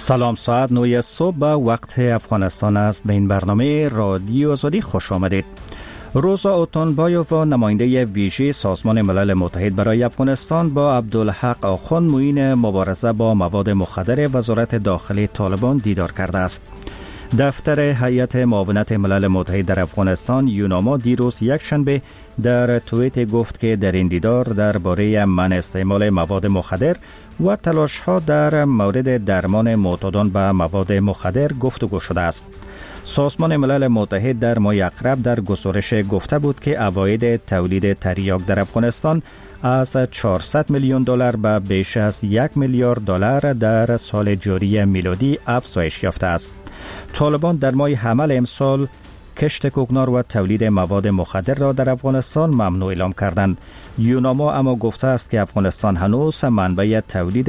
سلام، ساعت 9 صبح به وقت افغانستان است. به این برنامه رادیو آزادی خوش آمدید. روزا اوتونبایوف، نماینده ویژه سازمان ملل متحد برای افغانستان، با عبدالحق آخوند، معین مبارزه با مواد مخدر وزارت داخلی طالبان دیدار کرده است. دفتر هیئت معاونت ملل متحد در افغانستان یوناما دیروز یکشنبه در توییت گفت که در این دیدار درباره منع استعمال مواد مخدر و تلاش‌ها در مورد درمان معتادان به مواد مخدر گفتگو شده است. سازمان ملل متحد در ماه اقرب در گزارش گفته بود که عواید تولید تریاک در افغانستان از 400 میلیون دلار به بیش از 1 میلیارد دلار در سال جاری میلادی افزایش یافته است. طالبان در ماه حمل امسال کشت کوکنار و تولید مواد مخدر را در افغانستان ممنوع اعلام کردند. یوناما اما گفته است که افغانستان هنوز منبع تولید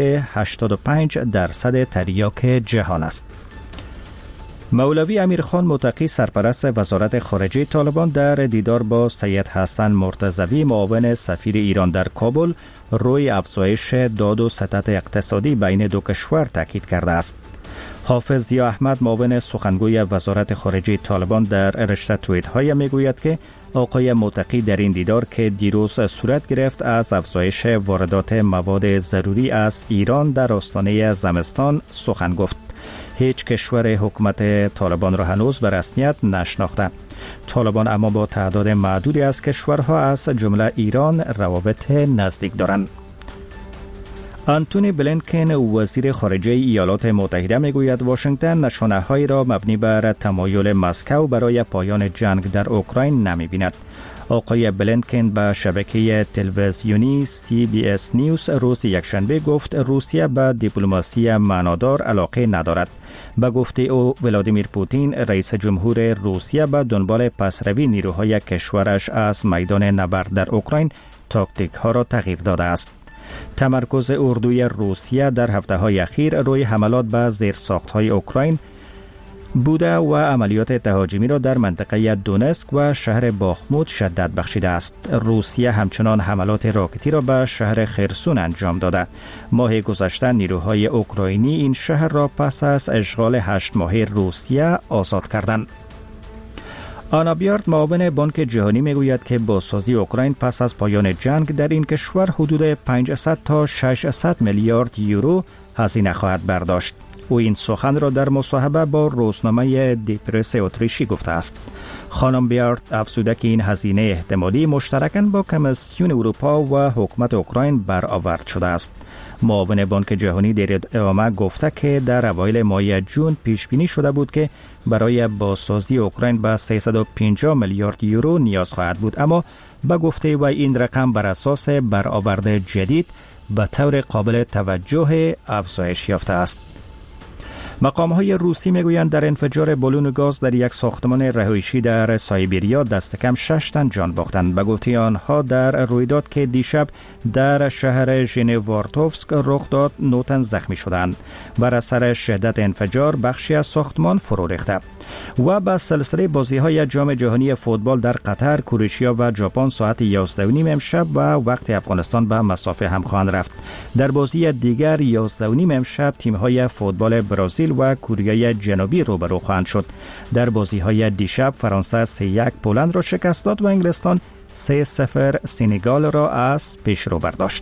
85% تریاک جهان است. مولوی امیرخان متقی، سرپرست وزارت خارجه طالبان، در دیدار با سید حسن مرتضوی، معاون سفیر ایران در کابل، روی افزایش داد و سطح اقتصادی بین دو کشور تاکید کرده است. حافظ ضیا احمد، معاون سخنگوی وزارت خارجه طالبان، در رشته توییت‌های میگوید که آقای متقی در این دیدار که دیروز صورت گرفت از افزایش واردات مواد ضروری از ایران در آستانه زمستان سخن گفت. هیچ کشور حکومت طالبان را هنوز به رسمیت نشناخته. طالبان اما با تعداد معدودی از کشورها از جمله ایران روابط نزدیک دارند. آنتونی بلینکن، وزیر خارجه ایالات متحده، میگوید واشنگتن نشانه‌هایی را مبنی بر تمایل مسکو برای پایان جنگ در اوکراین نمی‌بیند. آقای بلینکن به شبکه تلویزیونی CBS نیوز روز یکشنبه گفت روسیه به دیپلماسی معنادار علاقه ندارد. به گفته او، ولادیمیر پوتین، رئیس جمهور روسیه، به دنبال پسروی نیروهای کشورش از میدان نبرد در اوکراین تاکتیک ها را تغییر داده است. تمرکز اردوی روسیه در هفته‌های اخیر روی حملات به زیرساخت‌های اوکراین بوده و عملیات تهاجمی را در منطقه دونسک و شهر باخموت شدت بخشیده است. روسیه همچنان حملات راکتی را به شهر خرسون انجام داده. ماه گذشته نیروهای اوکراینی این شهر را پس از اشغال 8 ماهه روسیه آزاد کردند. آنا بیارد، معاون بانک جهانی، میگوید که بازسازی اوکراین پس از پایان جنگ در این کشور حدود 500 تا 600 میلیارد یورو هزینه خواهد برداشت. او این سخن را در مصاحبه با روزنامه دیپرس اتریشی گفته است. خانم بیارد افزوده که این هزینه احتمالی مشترکاً با کمیسیون اروپا و حکومت اوکراین برآورد شده است. معاون بانک جهانی در ادامه گفته که در اوایل ماه جون پیش بینی شده بود که برای بازسازی اوکراین به 350 میلیارد یورو نیاز خواهد بود، اما به گفته و این رقم بر اساس برآورد جدید به طور قابل توجه افزایش یافته است. مقام‌های روسی میگویند در انفجار بالون گاز در یک ساختمان رهایشی در سایبریا دست کم 6 تن جان باختند. به گفته آنها در رویداد که دیشب در شهر ژنوارتوفسک رخ داد 9 تن زخمی شدند. بر اثر شدت انفجار بخشی از ساختمان فرو ریخته. و با سلسله بازی‌های جام جهانی فوتبال در قطر، کرواتیا و ژاپن ساعت 11:30 امشب و وقت افغانستان به مسافه هم خواهند رفت. در بازی دیگر 11:30 امشب تیم‌های فوتبال برزیل و کره جنوبی روبرو خواهند شد. در بازی‌های دیشب فرانسه 3-1 پولند را شکست داد و انگلستان 3-0 سنگال را از پیش رو برداشت.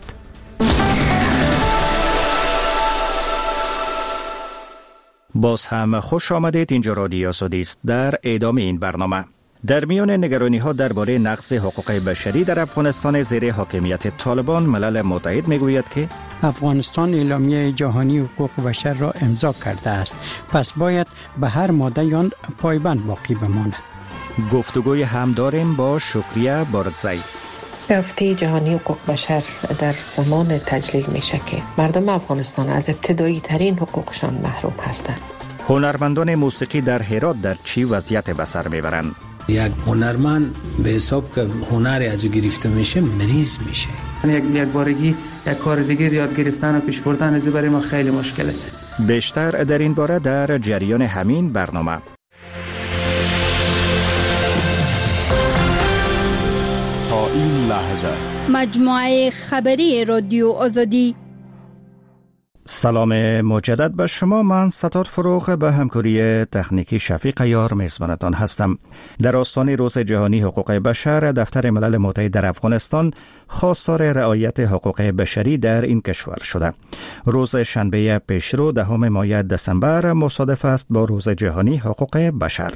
باز هم خوش آمدید. اینجا رادیو آزادی است. در ادامه این برنامه، در میان نگرانی‌ها درباره نقض حقوق بشری در افغانستان زیر حاکمیت طالبان، ملل متحد میگوید که افغانستان اعلامیه جهانی حقوق بشر را امضا کرده است، پس باید به هر ماده آن پایبند باقی بماند. گفتگوی هم داریم با شکریه بارزی. هفته جهانی حقوق بشر در زمان تجلیل میشه که مردم افغانستان از ابتدایی ترین حقوقشان محروم هستند. هنرمندان موسیقی در هرات در چی وضعیت به سر میبرند؟ یک هنرمند به حساب که هنری از او گرفته میشه مریض میشه. یک بارگی یک کار دیگه یاد گرفتن و پیش بردن از برای ما خیلی مشکله. بیشتر در این باره در جریان همین برنامه. تا این لحظه مجموعه خبری رادیو آزادی. سلام مجدد به شما. من ستار فروخ به همکاری تکنیکی شفیق یار میزبانتان هستم. در آستان روز جهانی حقوق بشر، دفتر ملل متحد در افغانستان خواستار رعایت حقوق بشری در این کشور شده. روز شنبه پیشرو 10 ماه دسامبر مصادف است با روز جهانی حقوق بشر.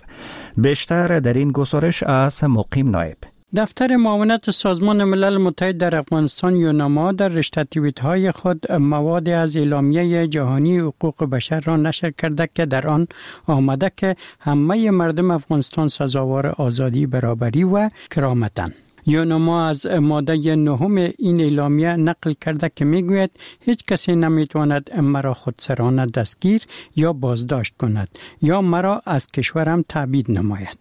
بیشتر در این گزارش از مقیم نایب. دفتر معاونت سازمان ملل متحد در افغانستان یوناما در رشته توییت‌های خود مواد از اعلامیه جهانی حقوق بشر را نشر کرده که در آن آمده که همه مردم افغانستان سزاوار آزادی، برابری و کرامتند. یوناما از ماده 9 این اعلامیه نقل کرده که میگوید هیچ کسی نمیتواند مرا خودسرانه دستگیر یا بازداشت کند یا مرا از کشورم تبعید نماید.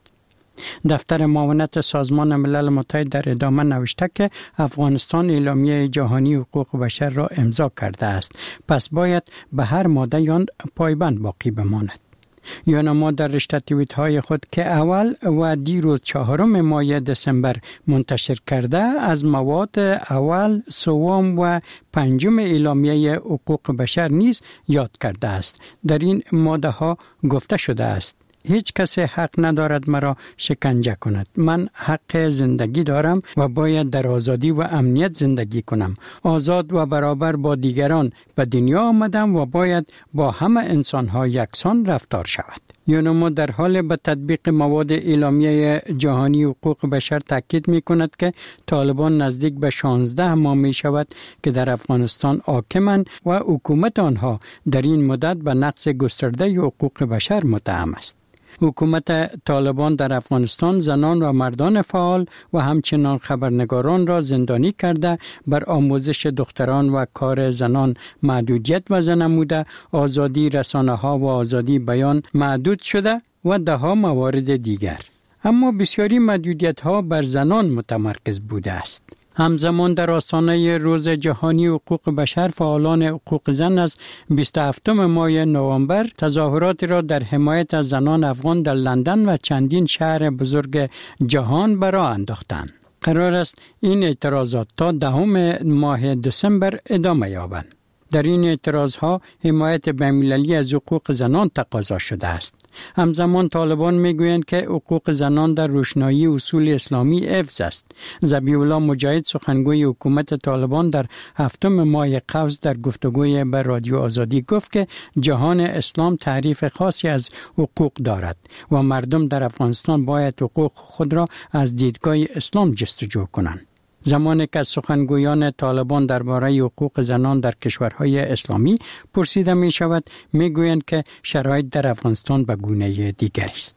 دفتر معاونت سازمان ملل متحد در ادامه نوشته که افغانستان اعلامیه جهانی حقوق بشر را امضا کرده است، پس باید به هر ماده آن پایبند باقی بماند. یوناما در رشته توییت‌های خود که اول و دیروز 4 ماه دسامبر منتشر کرده از مواد اول، سوم و پنجم اعلامیه حقوق بشر نیز یاد کرده است. در این ماده ها گفته شده است: هیچ کسی حق ندارد مرا شکنجه کند. من حق زندگی دارم و باید در آزادی و امنیت زندگی کنم. آزاد و برابر با دیگران به دنیا آمدم و باید با همه انسان‌ها یکسان رفتار شود. یوناما در حال به تطبیق مواد اعلامیه جهانی حقوق بشر تاکید می‌کند که طالبان نزدیک به 16 ماه می‌شود که در افغانستان حاکمند و حکومت آنها در این مدت به نقض گسترده حقوق بشر متهم است. حکومت طالبان در افغانستان زنان و مردان فعال و همچنان خبرنگاران را زندانی کرده، بر آموزش دختران و کار زنان محدودیت وضع نموده، آزادی رسانه‌ها و آزادی بیان محدود شده و ده‌ها موارد دیگر. اما بسیاری محدودیت‌ها بر زنان متمرکز بوده است. همزمان در آستانه روز جهانی حقوق بشر، فعالان حقوق زن از 27 ماه نوامبر تظاهراتی را در حمایت از زنان افغان در لندن و چندین شهر بزرگ جهان به راه انداختند. قرار است این اعتراضات تا 10 ماه دسامبر ادامه یابند. در این اعتراضها حمایت بین‌المللی از حقوق زنان تقاضا شده است. همزمان طالبان میگویند که حقوق زنان در روشنایی اصول اسلامی حفظ است. ذبیح الله مجاهد، سخنگوی حکومت طالبان، در 7 ماه قوس در گفتگوی به رادیو آزادی گفت که جهان اسلام تعریف خاصی از حقوق دارد و مردم در افغانستان باید حقوق خود را از دیدگاه اسلام جستجو کنند. زمانی که از سخنگویان طالبان درباره حقوق زنان در کشورهای اسلامی پرسیده می شود، می گویند که شرایط در افغانستان به گونه دیگری است.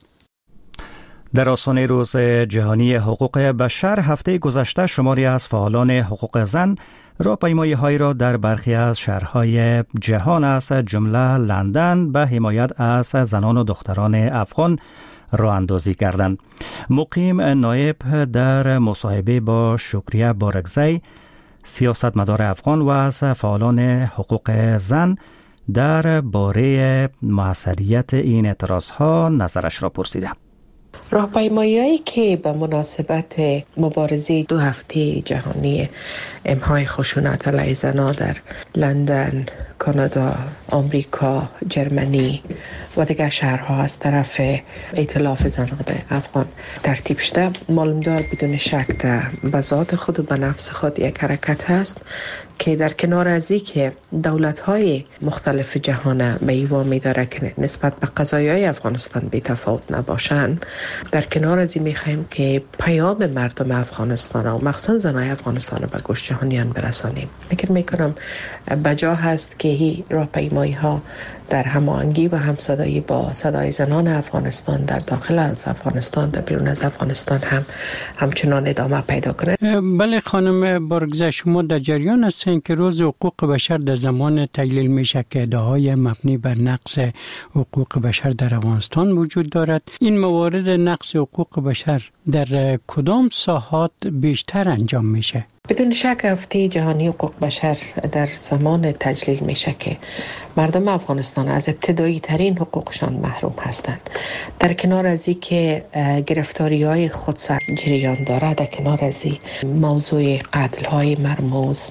در آستان روز جهانی حقوق بشر هفته گذشته شماری از فعالان حقوق زن راهپیمایی‌هایی را در برخی از شهرهای جهان از جمله لندن به حمایت از زنان و دختران افغان راه اندازی کردند. مقیم نایب در مصاحبه با شکریه بارگزی، سیاستمدار افغان و از فعالان حقوق زن در باره موثریت این اعتراضها نظرش را پرسیده. راهپیمایی‌هایی که به مناسبت مبارزه 2 هفته جهانی امهای خشونت علیه زنان در لندن، کانادا، آمریکا، جرمنی و دیگر شهرها از طرف ائتلاف زنان افغان ترتیب شده، معلومدار بدون شک به ذات خود و به نفس خود یک حرکت است که در کنار از این که دولت‌های مختلف جهان به این وامی داره که نسبت به قضایای افغانستان بی تفاوت نباشند، در کنار از این می‌خوایم که پیام مردم افغانستان و مخصوصا زنای افغانستان به گوش جهانیان برسانیم. فکر می‌کنم بجا هست که این راهپیمایی‌ها در هماهنگی و همصدایی با صدای زنان افغانستان در داخل از افغانستان، در بیرون از افغانستان همچنان ادامه پیدا کنه. بله خانم بارگزی، شما در جریان هستین که روز حقوق بشر در زمان تجلیل میشه که ادعاهای مبنی بر نقض حقوق بشر در افغانستان وجود دارد. این موارد نقض حقوق بشر در کدام ساحات بیشتر انجام میشه؟ بدون شک هفته جهانی حقوق بشر در زمان تجلیل میشه که مردم افغانستان از ابتدایی ترین حقوقشان محروم هستند. در کنار از این که گرفتاری های خودسر جریان دارد، در کنار از این موضوع قتل های مرموز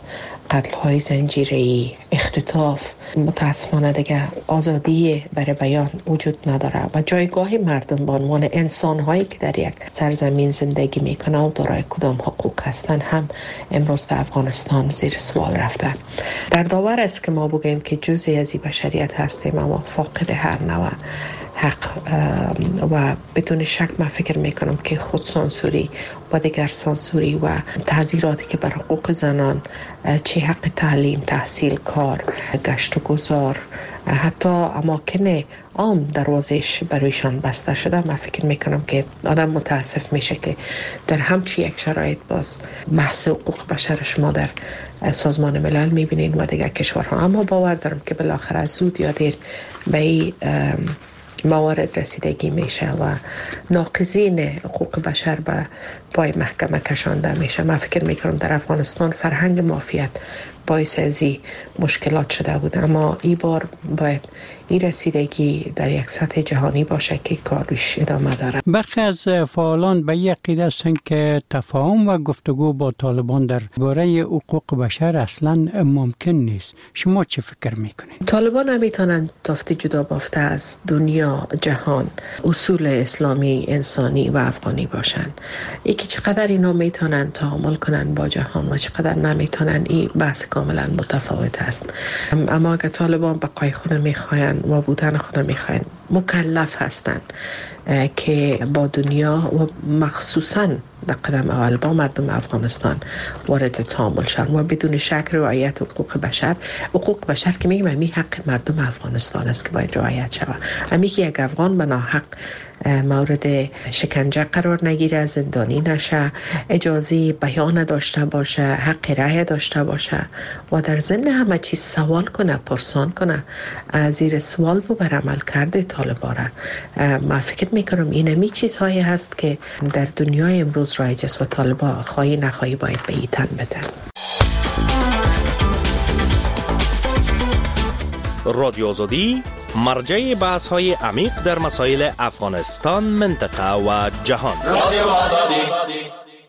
قتل‌های زنجیره‌ای، اختطاف، متاسفانه دیگه آزادی برای بیان وجود نداره و جایگاه مردم به عنوان انسان‌هایی که در یک سرزمین زندگی میکنن و دارای کدام حقوق هستند هم امروز در افغانستان زیر سوال رفتن. در داور است که ما بگیم که جزئی از بشریت هستیم اما فاقد هر نوع حق و بدون شک من فکر میکنم که خود سانسوری و دیگر سانسوری و تعزیراتی که بر حقوق زنان، چه حق تعلیم، تحصیل، کار، گشت و گذار، حتی اماکن عام دروازش برایشان بسته شده، من فکر میکنم که آدم متاسف میشه که در همچی یک شرایط باز بحث حقوق بشر ما در سازمان ملل میبینین و دیگر کشورها. اما باور دارم که بالاخره زود یا دیر به این موارد رسیدگی میشه و ناقضین حقوق بشر به پای محکمه کشانده میشه. من فکر میکنم در افغانستان فرهنگ مافیت باعث از این مشکلات شده بود، اما این بار باید این رسیدگی در یک سطح جهانی باشه که کارش ادامه داره. برخی از فعالان به یک عقیده هستند که تفاهم و گفتگو با طالبان در باره حقوق بشر اصلا ممکن نیست. شما چه فکر میکنید؟ طالبان نمیتونن تافته جدا بافته از دنیا، جهان، اصول اسلامی، انسانی و افغانی باشن. یکی چقدر اینا میتونن تعامل کنن با جهان و چقدر نمیتونن، این بحث کاملا متفاوت است. اما اگه طالبان بقای خود میخواین و بودن خود میخواین، مکلف هستن که با دنیا و مخصوصاً در قدم اول با مردم افغانستان وارد تعامل شدن و بدون شک رعایت حقوق بشر که میگم همین حق مردم افغانستان است که باید رعایت شود. همین که یک افغان به ناحق مورد شکنجه قرار نگیره، زندانی نشه، اجازه بیان داشته باشه، حق رأی داشته باشه و در ضمن همه چیز سوال کنه، پرسان کنه، زیر سوال ببر عمل کرده طالبان را. من فکر میکنم این همی چیزهایی هست که در دنیای امروز رایج است و طالبان خواهی نخواهی باید به این تن بدن. رادیو آزادی مرجع بحث های عمیق در مسائل افغانستان، منطقه و جهان. رادیو آزادی.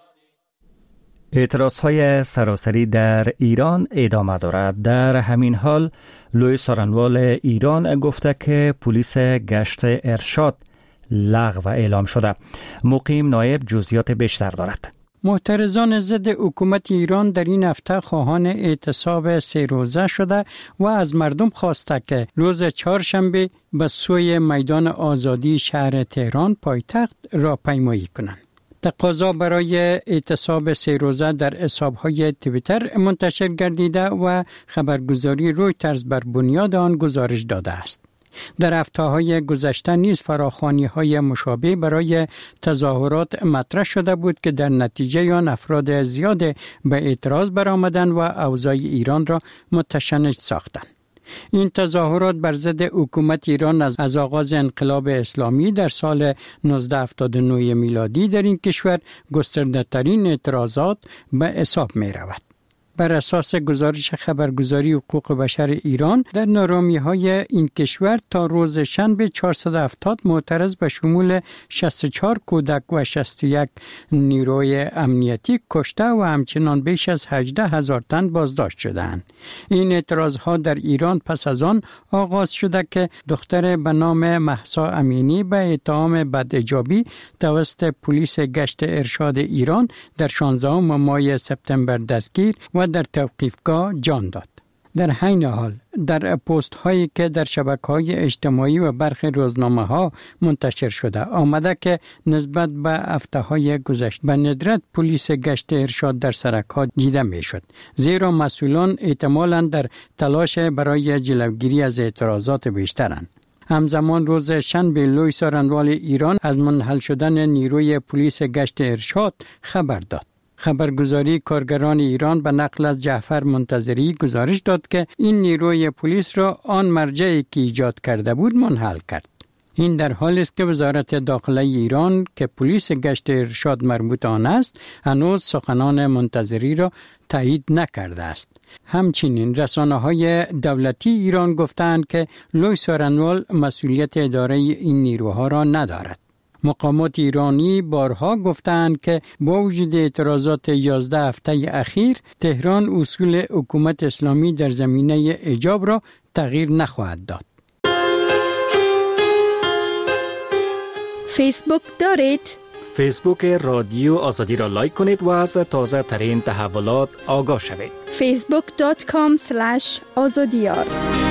اعتراضهای سراسری در ایران ادامه دارد. در همین حال لوی سارنوال ایران گفته که پلیس گشت ارشاد لغو اعلام شده. مقیم نایب جزئیات بیشتر دارد. معترضان ضد حکومت ایران در این هفته خواهان اعتصاب 3 روزه شده و از مردم خواسته که روز چهارشنبه به سوی میدان آزادی شهر تهران پایتخت راهپیمایی کنند. تقاضا برای اعتصاب 3 روزه در حساب‌های توییتر منتشر گردیده و خبرگزاری رویترز بر بنیاد آن گزارش داده است. در هفته‌های گذشته نیز فراخوانی‌های مشابه برای تظاهرات مطرح شده بود که در نتیجه آن افراد زیاد به اعتراض برآمدند و اوضاع ایران را متشنج ساختند. این تظاهرات بر ضد حکومت ایران از آغاز انقلاب اسلامی در سال 1979 میلادی در این کشور گسترده‌ترین اعتراضات به حساب می رود. بر اساس گزارش خبرگزاری حقوق بشر ایران، در نارامی‌های این کشور تا روز شنبه 470 معترض به شمول 64 کودک و 61 نیروی امنیتی کشته و همچنان بیش از 18,000 تن بازداشت شدند. این اعتراضها در ایران پس از آن آغاز شده که دختر به نام مهسا امینی به اتهام بداجابی توسط پلیس گشت ارشاد ایران در 16 ماه سپتامبر دستگیر و در توقیفگاه جان داد. در حین حال در پست هایی که در شبکه‌های اجتماعی و برخی روزنامه ها منتشر شده آمده که نسبت به هفته‌های گذشته به ندرت پلیس گشت ارشاد در سرک ها دیده می شد، زیرا مسئولان احتمالاً در تلاش برای جلوگیری از اعتراضات بیشترند. همزمان روز شنبه لوی سارنوال ایران از منحل شدن نیروی پلیس گشت ارشاد خبر داد. خبرگزاری کارگران ایران به نقل از جعفر منتظری گزارش داد که این نیروی پلیس را آن مرجعی که ایجاد کرده بود منحل کرد. این در حالی است که وزارت داخله ایران که پلیس گشت ارشاد مربوط آن است هنوز سخنان منتظری را تایید نکرده است. همچنین رسانه‌های دولتی ایران گفتند که لوی سارنوال مسئولیت اداره این نیروها را ندارد. مقامات ایرانی بارها گفتند که با وجود اعتراضات 11 هفته اخیر، تهران اصول حکومت اسلامی در زمینه حجاب را تغییر نخواهد داد. فیسبوک دارید؟ فیسبوک رادیو آزادی را لایک کنید و از تازه ترین تحولات آگاه شوید. facebook.com/azadiyar.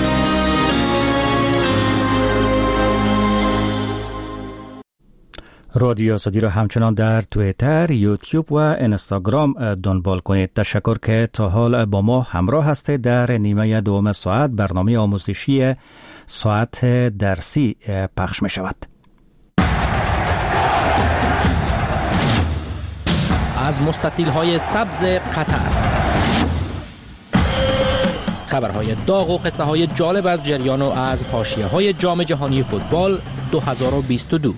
رادیو آزادی را همچنان در توییتر، یوتیوب و اینستاگرام دنبال کنید. تشکر که تا حال با ما همراه هستید. در نیمه دوم ساعت برنامه آموزشی ساعت درسی پخش می شود. از مستطیل‌های سبز قطر، خبرهای داغ و قصه‌های جالب از جریان و از حاشیه‌های جام جهانی فوتبال 2022.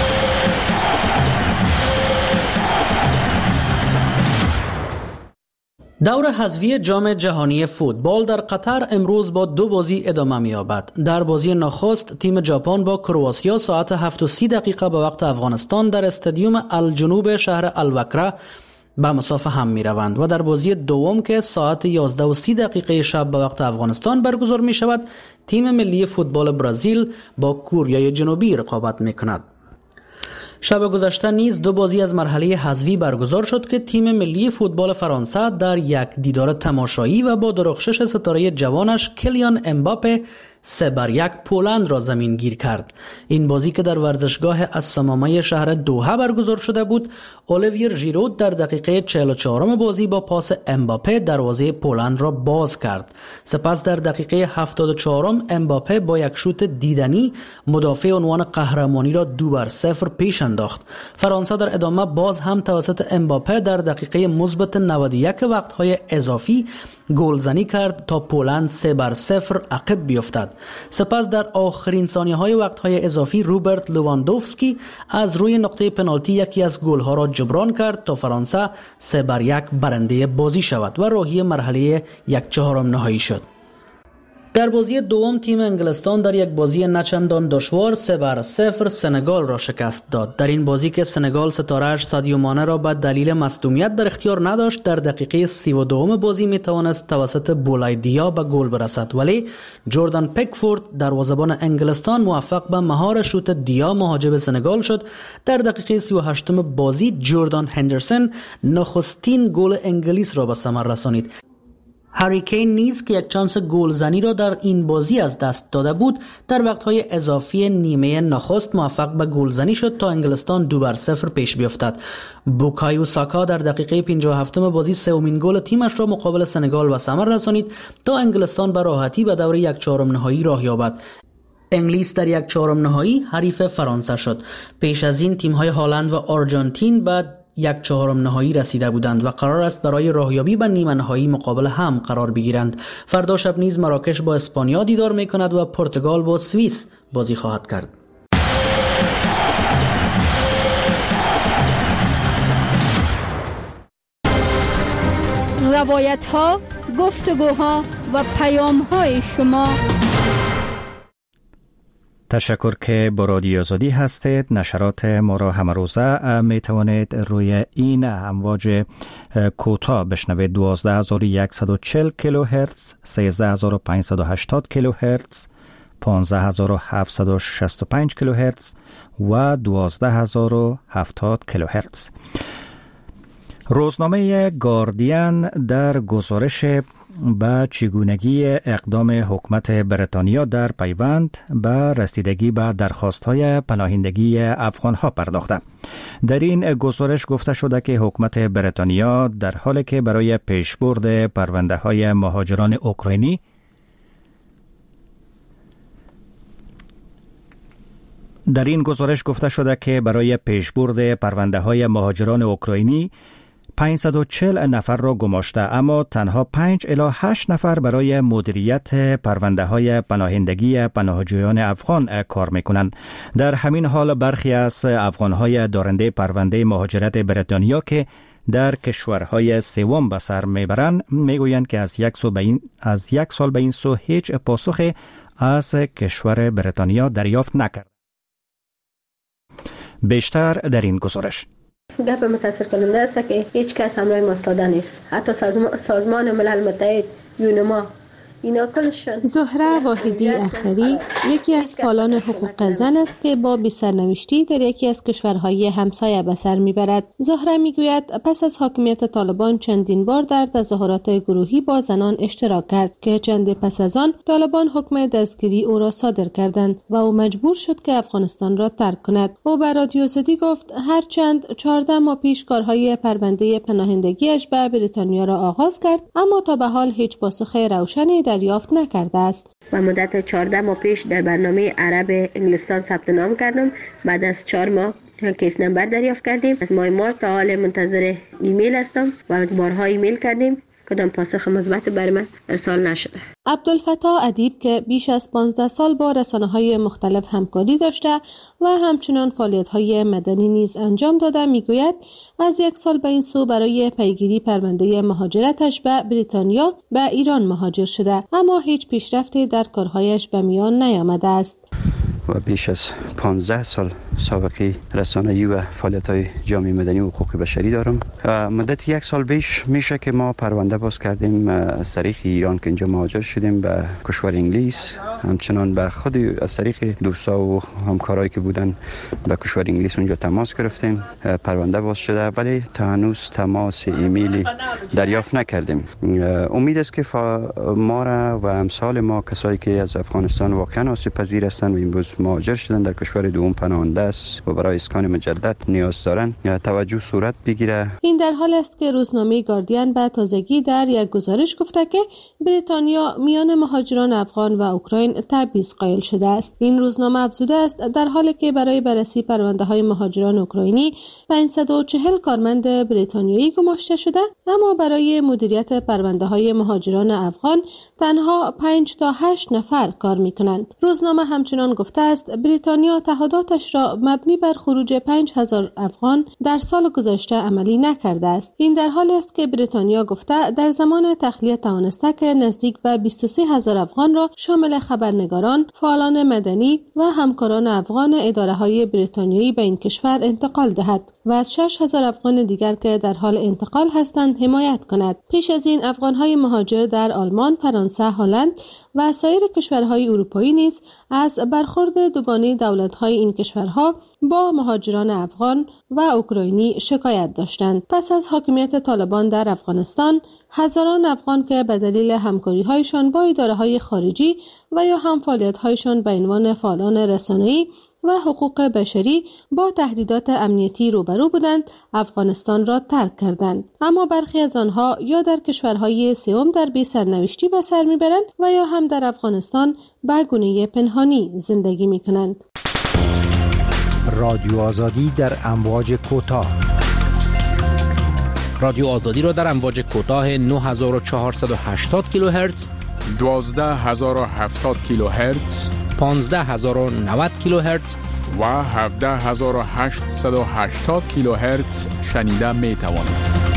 دور حذفی جام جهانی فوتبال در قطر امروز با 2 بازی ادامه می‌یابد. در بازی نخست تیم ژاپن با کرواسی ساعت 7:30 به وقت افغانستان در استادیوم الجنوب شهر الوکره به مسافه هم می‌روند و در بازی دوم که ساعت 11:30 شب به وقت افغانستان برگزار می‌شود، تیم ملی فوتبال برزیل با کره جنوبی رقابت می‌کند. شب گذشته نیز 2 بازی از مرحله حذفی برگزار شد که تیم ملی فوتبال فرانسه در یک دیدار تماشایی و با درخشش ستاره جوانش کلیان امباپه 3-1 پولند را زمین گیر کرد. این بازی که در ورزشگاه السمامه شهر دوحه برگزار شده بود، اولیویر ژیرود در دقیقه 44 بازی با پاس امباپه دروازه پولند را باز کرد. سپس در دقیقه 74 امباپه با یک شوت دیدنی مدافع عنوان قهرمانی را 2-0 پیش انداخت. فرانسه در ادامه باز هم توسط امباپه در دقیقه مثبت 91 وقت‌های اضافی گلزنی کرد تا پولند 3-0 عقب بیفتد. سپس در آخرین ثانیه‌های وقت‌های اضافی روبرت لواندوفسکی از روی نقطه پنالتی یکی از گل‌ها را جبران کرد تا فرانسه 3-1 برنده بازی شود و راهی مرحله 1/4 نهایی شد. در بازی دوم تیم انگلستان در یک بازی نچندان دشوار 3-0 سنگال را شکست داد. در این بازی که سنگال ستاره‌اش سادیو مانه را به دلیل مصدومیت در اختیار نداشت، در دقیقه 32 بازی می توانست توسط بولای دیا به گل برسد، ولی جردن پیکفورد دروازه‌بان انگلستان موفق به مهار شوت دیا مهاجم سنگال شد. در دقیقه 38 بازی جردان هندرسون نخستین گل انگلیس را به ثمر رسانید. هری کین نیز که یک چانس گلزنی را در این بازی از دست داده بود، در وقت‌های اضافی نیمه نخست موفق به گلزنی شد تا انگلستان 2-0 پیش بیفتد. بوکایو ساکا در دقیقه 57 بازی سومین گل تیمش را مقابل سنگال به ثمر رسانید تا انگلستان به راحتی به دور 1/4 نهایی راه یابد. انگلیس در 1/4 نهایی حریف فرانسه شد. پیش از این تیم‌های هلند و آرژانتین به 1/4 نهایی رسیده بودند و قرار است برای راهیابی به نیمه نهایی مقابل هم قرار بگیرند. فردا شب نیز مراکش با اسپانیا دیدار می‌کند و پرتغال با سوئیس بازی خواهد کرد. روایت‌ها، گفتگوها و پیام‌های شما. تشکر که با رادیو آزادی هستید. نشرات ما را همه روزه می توانید روی این امواج کوتاه بشنوید: 12140 کیلوهرتز، 13580 کیلوهرتز، 15765 کیلوهرتز و 12070 کیلوهرتز. روزنامه گاردین در گزارش به چگونگی اقدام حکومت بریتانیا در پیوند به رسیدگی به درخواست‌های پناهندگی افغان‌ها پرداخته. در این گزارش گفته شده که حکومت بریتانیا در حالی که برای پیشبرد پرونده‌های مهاجران اوکراینی در این گزارش گفته شده که برای پیشبرد پرونده‌های مهاجران اوکراینی 540 نفر را گماشته، اما تنها 5 الی 8 نفر برای مدیریت پرونده‌های پناهندگی پناهجویان افغان کار می‌کنند. در همین حال برخی از افغان‌های دارنده پرونده مهاجرت بریتانیا که در کشورهای سوم به سر میبرند میگویند که از یک سال به این سو هیچ پاسخی از کشور بریتانیا دریافت نکرد. بیشتر در این گزارش. گپ متاثر کننده است که هیچ کس همراه ما ایستاده نیست. حتی سازمان ملل متحد، یونما، اینا کلشون. زهره واحدی اختری یکی از فعالان حقوق زن است که با بی‌سرنوشتی در یکی از کشورهای همسایه به سر میبرد. زهره میگوید پس از حاکمیت طالبان چندین بار در تظاهرات گروهی با زنان اشتراک کرد که چند پس از آن طالبان حکم دستگیری او را صادر کردند و او مجبور شد که افغانستان را ترک کند. او به رادیو آزادی گفت هرچند 14 ماه پیش کارهای پرونده پناهندگیش به بریتانیا را آغاز کرد، اما تا به حال هیچ پاسخ روشنی دریافت نکرده است. و مدت 14 ماه پیش در برنامه عرب انگلستان ثبت نام کردم. بعد از 4 ماه کیس نمبر دریافت کردیم. از ماه مارس تا حال منتظر ایمیل هستم و بارها ایمیل کردیم، کدام پاسخ مثبت بر من ارسال نشده. عبدالفتاح ادیب که بیش از 15 سال با رسانه‌های مختلف همکاری داشته و همچنان فعالیت‌های مدنی نیز انجام داده میگوید از 1 سال به این سو برای پیگیری پرونده مهاجرتش به بریتانیا به ایران مهاجر شده، اما هیچ پیشرفتی در کارهایش به میان نیامده است. و بیش از 15 سال سابقه رسانه‌ای و فعالیت‌های جامعه مدنی و حقوق بشری دارم. مدت 1 سال بیش میشه که ما پرونده باز کردیم از طریق ایران که اینجا مهاجر شدیم به کشور انگلیس، همچنان به خود از طریق دوستا و همکارایی که بودن به کشور انگلیس اونجا تماس گرفتیم، پرونده باز شده، ولی تا هنوز تماس ایمیلی دریافت نکردیم. امید است که ما را و امثال ما کسایی که از افغانستان واقعا آسیب پذیر هستند و امروز مهاجر شدن در کشور دوم پناهنده است و برای اسکان مجدد نیاز دارند توجه صورت بگیره. این در حال است که روزنامه گاردین به تازگی در یک گزارش گفته که بریتانیا میان مهاجران افغان و اوکراین تبعیض قائل شده است. این روزنامه افزوده است در حالی که برای بررسی پرونده‌های مهاجران اوکراینی 540 کارمند بریتانیایی گماشته شده، اما برای مدیریت پرونده‌های مهاجران افغان تنها 5 تا 8 نفر کار می‌کنند. روزنامه همچنان گفته است بریتانیا تعهداتش را مبنی بر خروج 5000 افغان در سال گذشته عملی نکرده است. این در حالی است که بریتانیا گفته در زمان تخلیه توانسته که نزدیک به 23000 افغان را شامل خبرنگاران، فعالان مدنی و همکاران افغان اداره‌های بریتانیایی به این کشور انتقال دهد و از 6000 افغان دیگر که در حال انتقال هستند حمایت کند. پیش از این افغان‌های مهاجر در آلمان، فرانسه، هلند و سایر کشورهای اروپایی نیز از برخورد دوگانه دولت‌های این کشورها با مهاجران افغان و اوکراینی شکایت داشتند. پس از حاکمیت طالبان در افغانستان، هزاران افغان که به دلیل همکاری‌هایشان با اداره‌های خارجی و یا هم فعالیت‌هایشان به عنوان فعالان رسانه‌ای و حقوق بشری با تهدیدات امنیتی روبرو بودند، افغانستان را ترک کردند. اما برخی از آنها یا در کشورهای سوم در بی‌سرنوشتی به سر میبرند و یا هم در افغانستان به گونه پنهانی زندگی میکنند. رادیو آزادی در امواج کوتاه. رادیو آزادی را در امواج کوتاه 9480 کیلوهرتز، 12070 کیلوهرتز، 15090 کیلوهرتز و 17880 کیلوهرتز شنیده می توانید.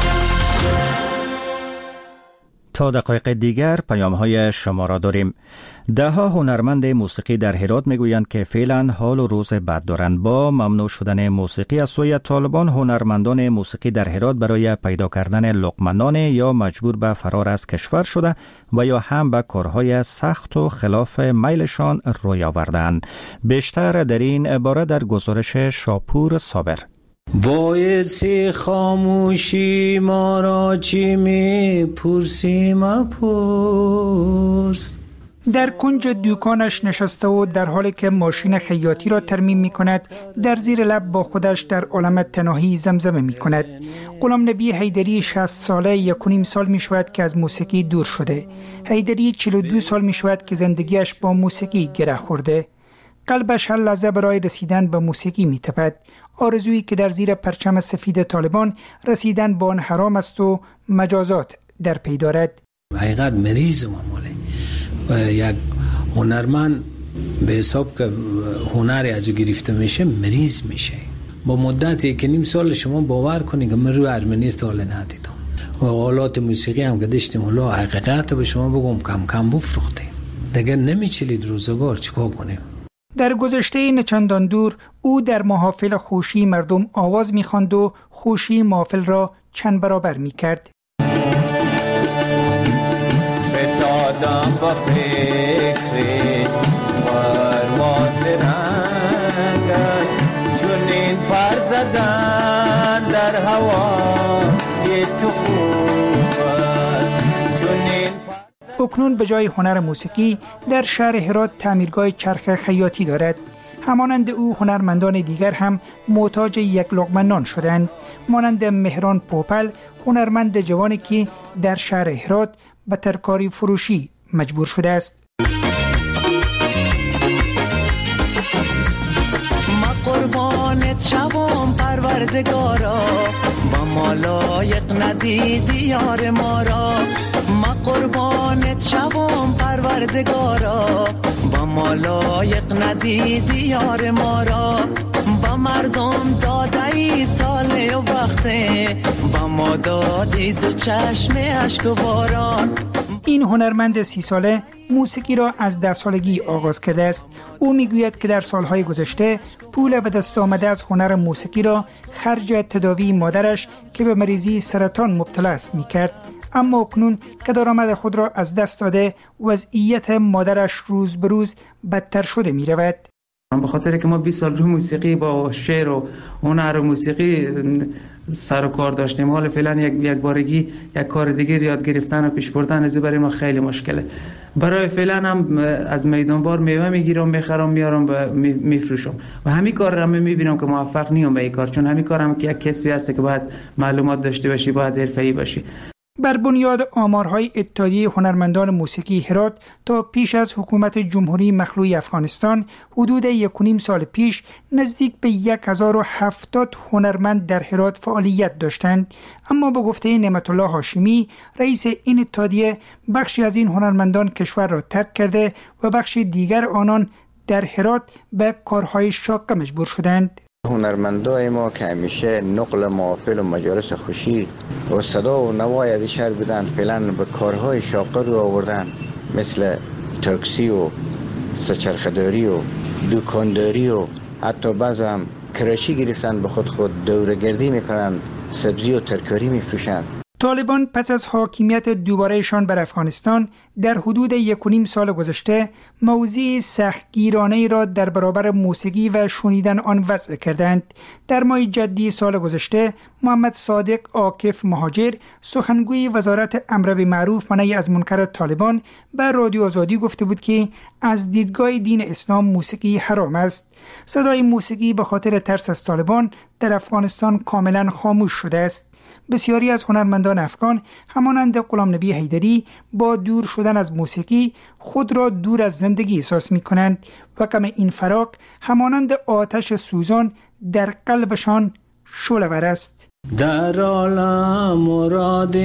تا دقایق دیگر پیام‌های شما را داریم. ده‌ها هنرمند موسیقی در هرات میگویند که فعلا حال و روز بد دارند. با ممنوع شدن موسیقی از سوی طالبان، هنرمندان موسیقی در هرات برای پیدا کردن لقمه نان یا مجبور به فرار از کشور شده و یا هم به کارهای سخت و خلاف میلشان روی آوردند. بیشتر در این باره در گزارش شاپور صابر. باعث خاموشی ما را چی می پرسی مپرس. در کنج دوکانش نشسته و در حالی که ماشین خیاطی را ترمیم می کند، در زیر لب با خودش در عالم تنهایی زمزمه می کند. غلام نبی حیدری 60 ساله 1.5 سال می شود که از موسیقی دور شده. حیدری 42 سال می شود که زندگیش با موسیقی گره خورده. قلبش هر لحظه برای رسیدن به موسیقی می تپد. آرزویی که در زیر پرچم سفید طالبان رسیدن به آن حرام است و مجازات در پی دارد. حقیقت مریض معموله و یک هنرمند به حساب که هنری از او گرفته میشه مریض میشه. با مدت 1.5 سال شما باور کنید که من روی ارمنی تاله ندیدم و آلات موسیقی هم که داشتیم حالا حقیقت به شما بگم کم کم بفروختیم دیگه نمیچلید روزگار. چیکار کنیم؟ در گذشته نچندان دور او در محافل خوشی مردم آواز می‌خواند و خوشی محافل را چند برابر می‌کرد. فتادم با فکر پرواز رنگت چونین پر زدن در هوا تو خوب است چونین. اکنون به جای هنر موسیقی در شهر هرات تعمیرگاه چرخ خیاطی دارد. همانند او هنرمندان دیگر هم محتاج یک لقمه نان شدند، مانند مهران پوپل، هنرمند جوانی که در شهر هرات به ترکاری فروشی مجبور شده است. ما قربانت شبم پروردگارا با ما لایق ندیدی یار ما را. ما قربانت شبم پروردگارا با ما لایق ندیدی یار ما را. با مردم دادی تاله و بخته با ما دادی دو چشم اشک و باران. این هنرمند 30 ساله موسیقی را از 10 سالگی آغاز کرده است. او میگوید که در سالهای گذشته پول به دست آمده از هنر موسیقی را خرج تداوی مادرش که به مریضی سرطان مبتلا است میکرد، اما اکنون که درآمد خود را از دست داده وضعیت مادرش روز به روز بدتر شده می رود. به خاطر که ما 20 سال روی موسیقی با شعر و هنر و موسیقی سر و کار داشتیم، حالا فعلا یک بارگی یک کار دیگر یاد گرفتن و پیش بردن از برای ما خیلی مشکله. برای فعلا هم از میدانبار میوه میگیرم، میخرم، میارم و میفروشم و همین کار رو میبینم که موفق نیم به این کار، چون همین کار هم که یک کسبی هست که باید معلومات داشته باشی، باید حرفه‌ای باشی. بر بنیاد آمارهای اتحادیه هنرمندان موسیقی هرات تا پیش از حکومت جمهوری مخلوع افغانستان حدود 1.5 سال پیش نزدیک به 1070 هنرمند در هرات فعالیت داشتند، اما به گفته نعمت الله هاشمی رئیس این اتحادیه بخشی از این هنرمندان کشور را ترک کرده و بخش دیگر آنان در هرات به کارهای شاق مجبور شدند. هنرمندای ما که همیشه نقل محافل و مجالس خوشی و صدا و نوای از شهر بدن فعلا به کارهای شاقه رو آوردن، مثل تاکسی و سه‌چرخه‌داری و دکانداری و حتی بعضی هم کراشی گرفتن به خود دوره‌گردی میکنن، سبزی و ترکاری میفروشن. طالبان پس از حاکمیت دوبارهشان بر افغانستان در حدود 1.5 سال گذشته موضوع سختگیرانه‌ای را در برابر موسیقی و شنیدن آن وضع کردند. در ماه جدی سال گذشته محمد صادق عاکف مهاجر، سخنگوی وزارت امر بالمعروف و نهی از منکر طالبان، به رادیو آزادی گفته بود که از دیدگاه دین اسلام موسیقی حرام است. صدای موسیقی به خاطر ترس از طالبان در افغانستان کاملا خاموش شده است. بسیاری از هنرمندان افغان همانند غلام نبی حیدری با دور شدن از موسیقی خود را دور از زندگی احساس می کنند و کم این فراق همانند آتش سوزان در قلبشان شعله‌ور است. در عالم مراد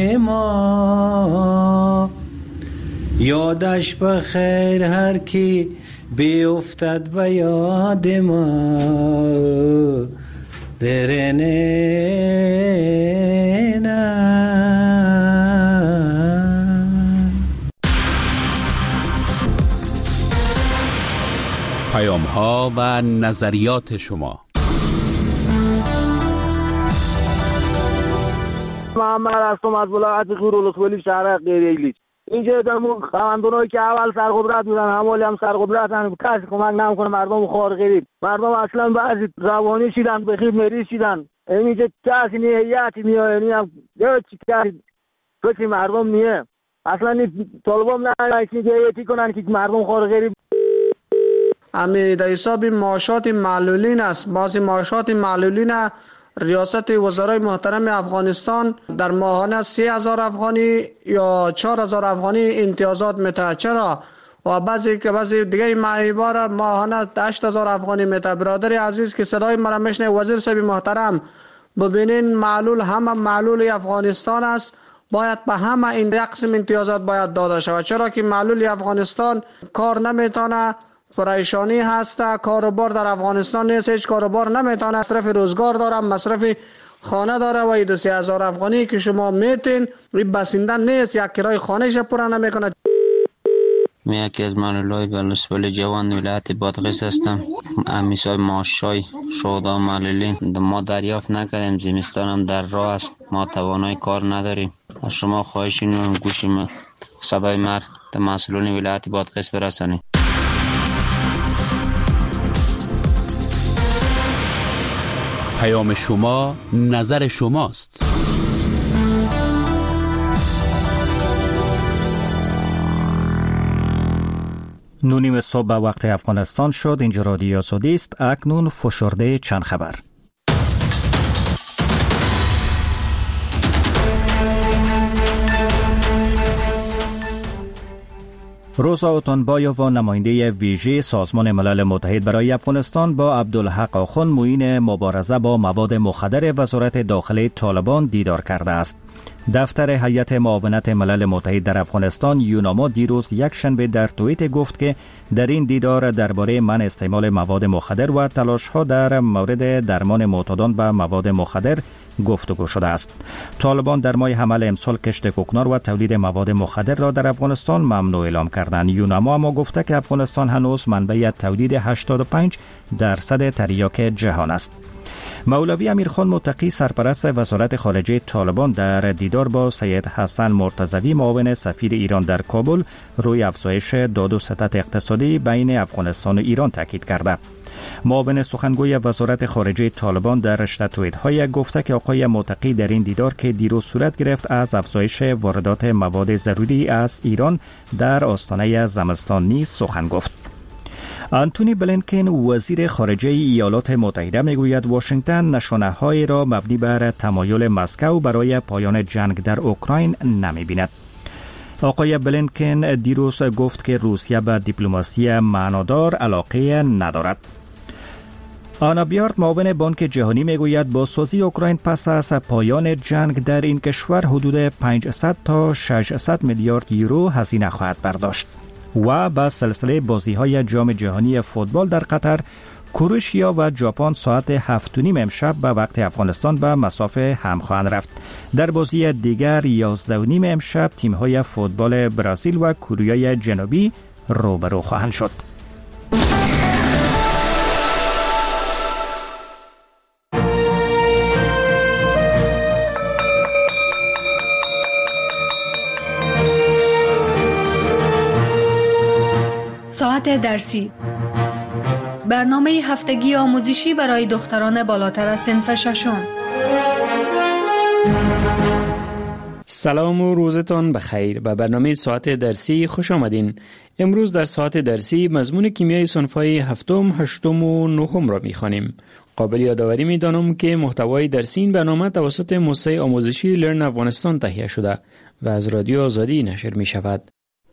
ما یادش بخیر هر کی بیفتد به یاد ما پیام ها و نظریات شما. محمد هستم از ولایت غورالخولی شهر قیریلی. اینجا دمون خواندونایی که اول سرقدرت بودن همالی هم سرقدرتن، کسی کمک نمیکنه مردم خار غریب. مردم اصلا بعضی روانی شدن، بخیر مریض شدن. اینجا کسی نیتی میاد، یعنی هم کسی فکر مردم نیه. اصلا طالبان نمیشه نیتی کنن که مردم خار غریب. امی در حساب معاشات معلولین است. بعضی معاشات معلولین ریاست وزرای محترم افغانستان در ماهانه 3000 افغانی یا 4000 افغانی امتیازات میده. چرا؟ و بعضی دیگه معیبار ماهانه 8000 افغانی میده. برادر عزیز که صدای مرا میشنه، وزیر صاحب محترم ببینین معلول همه معلول افغانستان است، باید به همه این رقم امتیازات باید داده شود. چرا که معلول افغانستان کار نمیتونه، پریشانی هست، کاروبار در افغانستان نیست، هیچ کاروبار نمیتونه، مصرف روزگار داره، مصرف خانه داره و 2000 افغانی که شما میتین بسنده نیست، یک کرای خانهش پورا نمیکنه. من یکی از معلولای بلوسپل جوان ولایت بادغیس هستم. امیسای معاشای شهدا معلولین ما دریافت نکردیم. زمستان هم در راه است، ما توانای کار نداریم. از شما خواهش می‌کنم گوش صدای مر به مسئولین ولایت بادغیس برسانید. پیام شما نظر شماست. 9:30 صبح به وقت افغانستان شد. اینجا رادیو آزادی است. اکنون فشرده چند خبر. روزا اوتانبایووا نماینده ویژه سازمان ملل متحد برای افغانستان با عبدالحق آخوند معین مبارزه با مواد مخدر وزارت داخلی طالبان دیدار کرده است. دفتر هیئت معاونت ملل متحد در افغانستان یوناما دیروز یک شنبه در توییت گفت که در این دیدار درباره منع استعمال مواد مخدر و تلاش‌ها در مورد درمان معتادان به مواد مخدر گفتگو شده است. طالبان در ماه حمل امسال کشت کوکنار و تولید مواد مخدر را در افغانستان ممنوع اعلام کردند. یوناما اما گفته که افغانستان هنوز منبع تولید 85% تریاک جهان است. مولوی امیرخان متقی سرپرست وزارت خارجه طالبان در دیدار با سید حسن مرتضوی معاون سفیر ایران در کابل روی افزایش داد و ستد اقتصادی بین افغانستان و ایران تاکید کرده. معاون سخنگوی وزارت خارجه طالبان در رشته توییت‌های گفته که آقای متقی در این دیدار که دیروز صورت گرفت از افزایش واردات مواد ضروری از ایران در آستانه زمستان نیز سخن گفت. آنتونی بلینکن وزیر خارجه ایالات متحده میگوید واشنگتن نشانه‌هایی را مبنی بر تمایل مسکو برای پایان جنگ در اوکراین نمی‌بیند. آقای بلینکن دیروز گفت که روسیه به دیپلماسی معنادار علاقه ندارد. آنا بیارد معاون بانک جهانی میگوید بازسازی اوکراین پس از پایان جنگ در این کشور حدود 500 تا 600 میلیارد یورو هزینه خواهد برداشت. و با سلسله بازی‌های جام جهانی فوتبال در قطر، کروشیا و ژاپن ساعت 7:30 امشب به وقت افغانستان به مسافه هم خواهند رفت. در بازی دیگر 11:30 امشب تیم‌های فوتبال برزیل و کره جنوبی روبرو خواهند شد. ساعت درسی، برنامه هفتگی آموزشی برای دختران بالاتر از صنف ششم. سلام و روزتان بخیر. به برنامه ساعت درسی خوش آمدین. امروز در ساعت درسی مضمون کیمیای صنف‌های هفتم، هشتم و نهم را می‌خوانیم. قابل یادآوری می‌دانم که محتوای درسی این برنامه توسط موسسه آموزشی لرن افغانستان تهیه شده و از رادیو آزادی نشر می‌شود.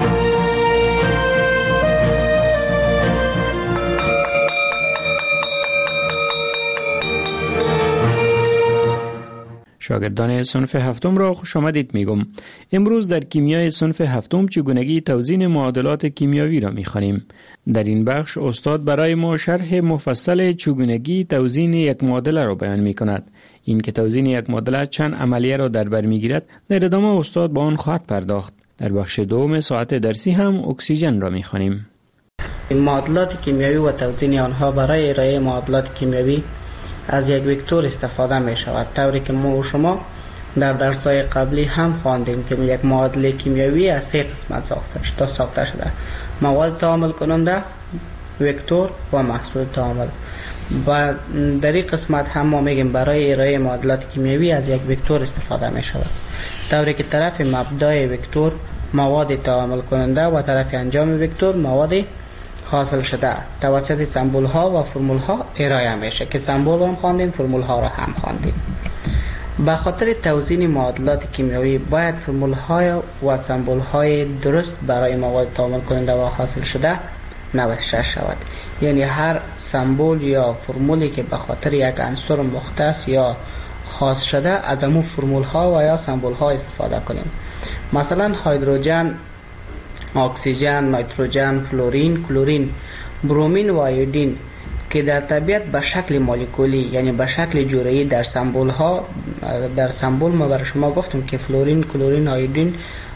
شاگردان صنف هفتم را خوش آمدید میگم. امروز در کیمیای صنف هفتم چگونگی توزیع معادلات کیمیایی را میخوانیم. در این بخش استاد برای ما شرح مفصل چگونگی توزیع یک معادله را بیان میکند. این که توزیع یک معادله چند عملیه را در بر میگیرد، در ادامه استاد با آن خواهد پرداخت. در بخش دوم ساعت درسی هم اکسیژن را میخوانیم. معادلات کیمیایی و توزیع آنها برای ارائه معادلات کیمیایی از یک وکتور استفاده می شود، طوری که ما و شما در درس‌های قبلی هم خواندیم که یک معادله کیمیایی از 3 قسمت ساخته شده: مواد تعامل کننده، وکتور و محصول تعامل. و در این قسمت هم ما میگیم برای ارائه معادلات کیمیایی از یک وکتور استفاده می شود، طوری که طرف مبدای وکتور مواد تعامل کننده و طرف انجام وکتور مواد حاصل شده توسط سمبول ها و فرمول ها ارائه میشه که سمبول هم خواندیم، فرمول ها را هم خواندیم. به خاطر توزیع معادلات کیمیایی باید فرمول های و سمبول های درست برای مواد تعامل کننده و حاصل شده نوشته شود. یعنی هر سمبول یا فرمولی که به خاطر یک عنصر مختص یا خاص شده از همون فرمول ها و یا سمبول ها استفاده کنیم. مثلا هیدروژن، اکسیژن، نیتروژن، فلورین، کلورین، برومین و آیودین که در طبیعت به شکل مولکولی یعنی به شکل جوهری در سمبول ما برای شما گفتم که فلورین، کلورین، آیودین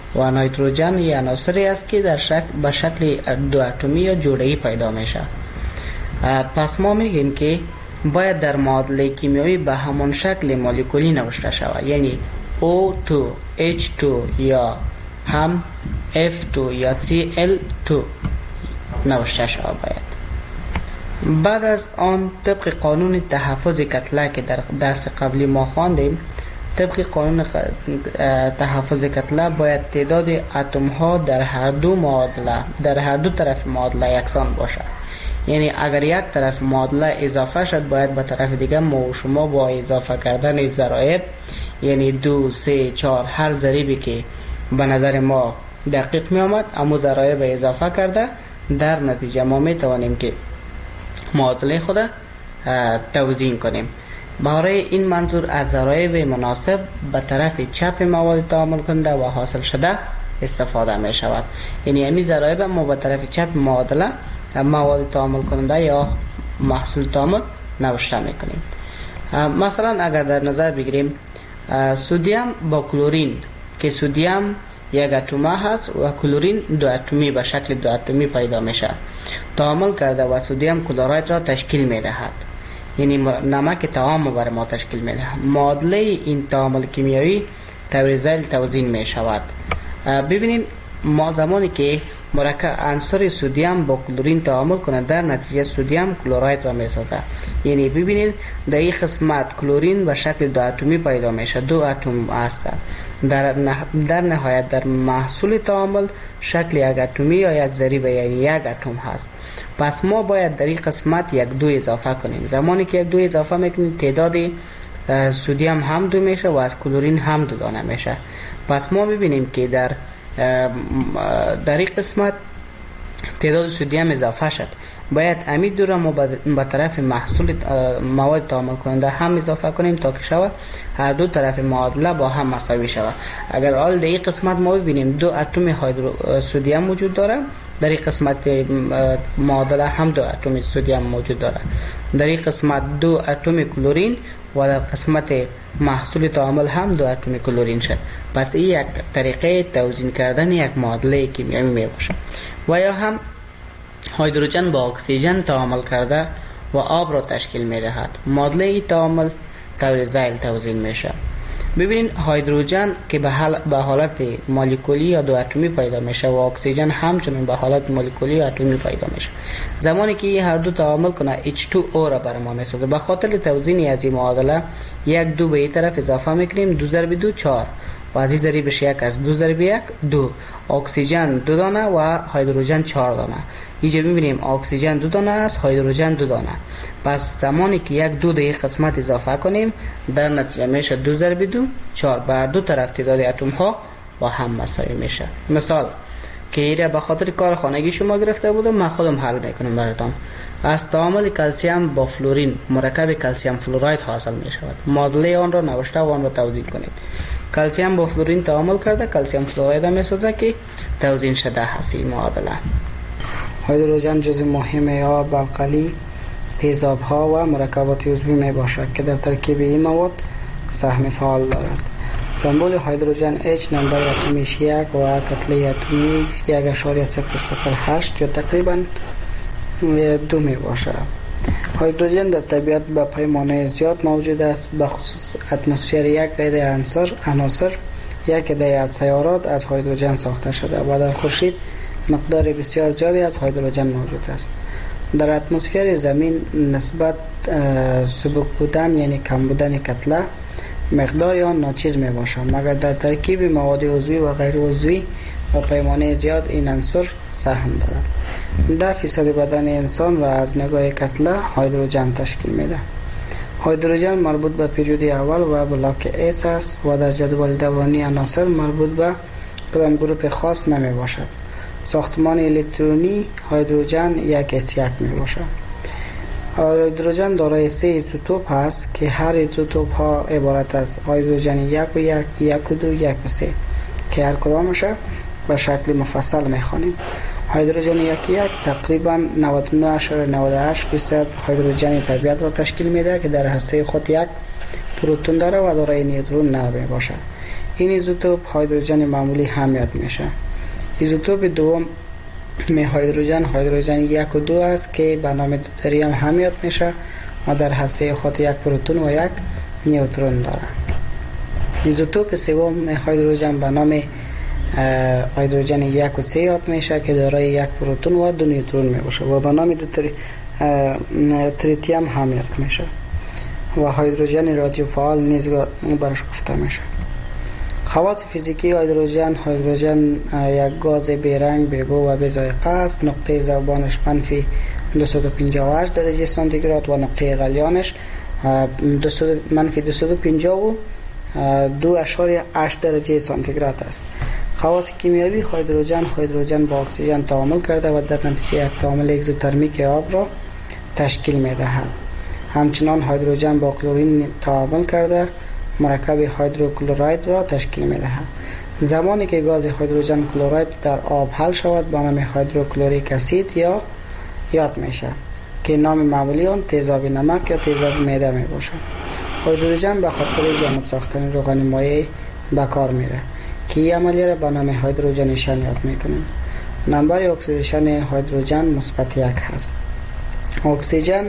و نیتروژن یک عناصری است که به شکل دو اتمی یا جوړه‌ای پیدا میشه. پس ما میگیم که باید در معادله کیمیایی به همون شکل مولکولی نوشته شود، یعنی O2 H2 یا هم F2 یا Cl2 نوشته شود. باید بعد از آن طبق قانون تحفظ کتله که در درس قبلی ما خواندیم، طبق قانون تحفظ کتله باید تعداد اتم ها در هر دو طرف معادله یکسان باشد. یعنی اگر یک طرف معادله اضافه شد، باید به طرف دیگه ما و شما با اضافه کردن ضرایب، یعنی 2 3 4 هر ضریبی که به نظر ما دقیق می آمد اما ضرایب اضافه کرده، در نتیجه ما می توانیم که معادله خود توزیع کنیم. برای این منظور از ضرایب مناسب به طرف چپ مواد تعامل کننده و حاصل شده استفاده می شود. یعنی همین ضرایب ما به طرف چپ معادله مواد تعامل کننده یا محصول تعامل نوشته می کنیم. مثلا اگر در نظر بگیریم سودیم با کلورین که سودیم یک اتم هست و کلورین دو اتمی به شکل دو اتمی پیدا میشه، تعامل کرده و سودیم کلراید را تشکیل میدهد، یعنی نمک طعام بر ما تشکیل میدهد. معادله این تعامل کیمیایی طور ذیل توزیع می شود. ببینید ما زمانی که مرکب عنصر سودیم با کلورین تعامل کنه، در نتیجه سودیم کلراید را میسازه. یعنی ببینید در این قسمت کلورین به شکل دو اتمی پیدا میشه، دو اتم است. در نهایت در محصول تعامل شکل یک اتمی یا یک ضریب یعنی یک اتم هست. پس ما باید در این قسمت یک دو اضافه کنیم. زمانی که یک دو اضافه میکنیم تعداد سودیم هم دو میشه و از کلورین هم دو دانه میشه. پس ما ببینیم که در این قسمت تعداد سودیم اضافه شد، باید امید دو را ما به طرف محصول مواد تعامل کننده هم اضافه کنیم تا که شود هر دو طرف معادله با هم مساوی شود. اگر حال در این قسمت ما ببینیم دو اتم سودیم وجود داره، در این قسمت معادله هم دو اتم سودیم موجود داره، در این قسمت دو اتم کلورین و در قسمت محصول تعامل هم دو اتم کلورین شد. پس این یک طریقه توزیع کردن یک معادله کیمیایی می باشه. و یا هم هیدروژن با اکسیژن تعامل کرده و آب را تشکیل می دهد. معادله تعامل طور ذیل توزیع میشه. ببینید هیدروژن که به حالت مولکولی یا دو اتمی پیدا میشه و اکسیژن همچنین به حالت مولکولی یا اتمی پیدا میشه. زمانی که هر دو تعامل کنه H2O را بر ما میسازه. به خاطر توزیع از این معادله یک دو به این طرف اضافه میکنیم، 2 ضرب 2 4 و از این ضریبش یک از 2 ضرب 1 2. اکسیژن 2 دانه و هیدروژن 4 دانه. اینجا میبینیم اکسیژن 2 دانه است، هیدروژن 2 دانه. پس زمانی که یک دو در یک قسمت اضافه کنیم در نتیجه میشه 2 ضرب 2 4. بر دو طرف تعداد اتم ها با هم مساوی میشه. مثال که ایره به خاطر کار خانگی شما گرفته بودم، من خودم حل میکنم براتون. از تعامل کلسیم با فلورین مرکب کلسیم فلوراید حاصل می شود. معادله آن را نوشته و آن را توضیح کنید. کلسیم با فلورین تعامل کرده کلسیم فلوراید می سازه که توزیع شده هست این معادله. هیدروژن جزء مهم آب، القلی، تیزاب ها و مرکبات عضوی می باشد که در ترکیب این مواد سهم فعال دارد. سمبل هیدروژن H نمبر اتمیش 1 و کتله اتمی 1.008 یا تقریبا 2 می باشد. هیدروژن در طبیعت به پیمانه زیاد موجود است، به خصوص اتمسفر یک عده عناصر یک عده از سیارات از هیدروژن ساخته شده و در خورشید مقدار بسیار زیادی از هیدروژن موجود است. در اتمسفر زمین نسبت سبک بودن یعنی کم بودن کتله مقدار آن ناچیز می باشد، مگر در ترکیب مواد عضوی و غیر عضوی و پیمانه زیاد این عنصر سهم دارد. 10% بدن انسان را از نگاه کتله هیدروژن تشکیل میده. هیدروژن مربوط به پریود اول و بلاک S است و در جدول دورانی عناصر مربوط به کدام گروپ خاص نمی باشد. ساختمان الکترونی هیدروژن یک S1 می باشد. هیدروژن دارای 3 ایزوتوپ است که هر ایزوتوپ ها عبارت از هیدروژن 1 و 1 1 و 2 1 و 3 که هر کدامش به شکل مفصل می خوانیم. هیدروژن 1 تقریبا 99.98% هیدروژن طبیعت را تشکیل میده که در هسته خود یک پروتون داره و دارای نیوترون نمی باشد. این ایزوتوپ هیدروژن معمولی حمیت میشه. ایزوتوپ دوم هیدروژن 1 و 2 است که به نام دوتریوم حمیت میشه و در هسته خود یک پروتون و یک نیوترون داره. ایزوتوپ سوم هیدروژن به نام هیدروژن 1 و 3 یاد میشه که دارای یک پروتون و 2 نیوترون میباشه و به نام تریتیوم حمیت میشه و هیدروژن رادیوفعال نیز برش گفته میشه. خواص فیزیکی هیدروژن یک گاز بیرنگ، بیبو و بی‌ذائقه است. نقطه ذوبانش منفی 258 درجه سانتیگراد و نقطه غلیانش منفی 252.8 درجه سانتیگراد است. خواص کیمیایی هیدروژن با اکسیژن تعامل کرده و در نتیجه یک تعامل اگزوترمیک آب را تشکیل می‌دهد. همچنان هیدروژن با کلورین تعامل کرده مرکب هیدروکلوراید را تشکیل می‌دهد. زمانی که گاز هیدروژن کلوراید در آب حل شود به نام هیدروکلوریک اسید یا یاد میشه که نام معمولی آن تیزاب نمک یا تیزاب معده میباشد. هیدروژن به خاطر جامد ساختن روغن مایع به کار میره که این عملیه را به نام هیدروژنیشن یاد میکنیم. نمبر اکسیدیشن هیدروژن مثبت 1 هست. اکسیژن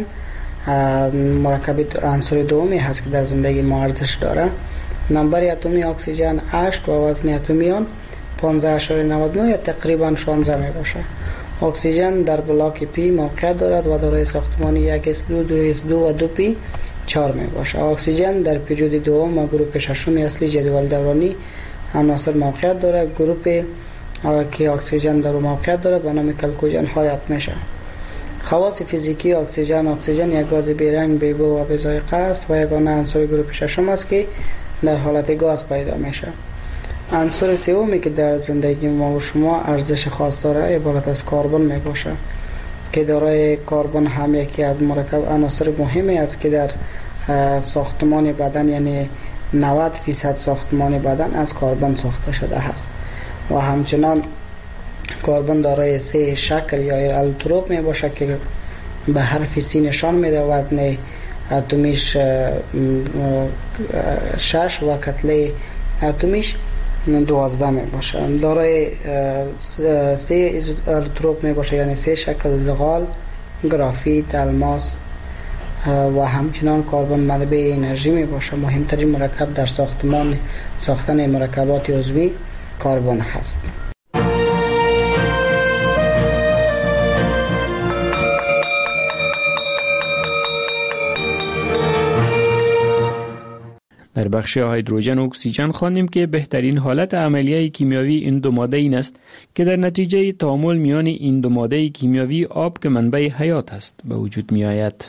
مرکب عنصر دومی هست که در زندگی ما ارزش داره. نمبر اتمی اکسیژن 8 و وزن اتمی آن 15.99 یا تقریبا 16 می باشه. اکسیژن در بلاک پی موقعیت دارد و دارای ساختمانی 1s2 2s2 و 2p 4 می باشه. اکسیژن در پریود دوم و گروپ ششم اصلی جدول دورانی عناصر موقعیت دارد. گروپ که اکسیژن در موقعیت دارد به نام کلکوژن حیات میشه. خواص فیزیکی اکسیژن یک گاز بیرنگ، بیبو و بی‌ذائقه است و یگانه عنصر گروپ ششم است که در حالت گاز پیدا میشه. عنصر سومی که در زندگی ما و شما ارزش خاص داره عبارت از کربن می باشه که دارای کربن هم یکی از مرکب عناصر مهمی است که در ساختمان بدن، یعنی 90% ساختمان بدن از کربن ساخته شده است و همچنان کربن دارای 3 شکل یا الوتروپ می باشه که به حرف سی نشان میده. وزن اتمیش 6 و کتله اتمیش 12 می باشه. دارای 3 الوتروپ می باشه یعنی 3 شکل زغال، گرافیت، الماس و همچنان کربن منبع انرژی می باشه. مهمترین مرکب در ساختن مرکبات عضوی کربن هست. در بخش هیدروژن و اکسیژن خواندیم که بهترین حالت عملیه کیمیاوی این دو ماده این است که در نتیجه تعامل میان این دو ماده کیمیاوی آب که منبع حیات است به وجود می آید.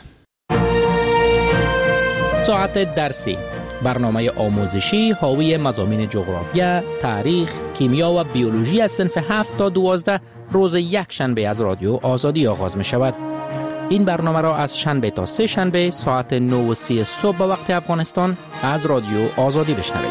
ساعت درسی، برنامه آموزشی حاوی مضامین جغرافیا، تاریخ، کیمیا و بیولوژی از صنف 7 تا 12 روز یک شنبه از رادیو آزادی آغاز می شود. این برنامه را از شنبه تا سه شنبه ساعت 9:30 صبح به وقت افغانستان از رادیو آزادی بشنوید.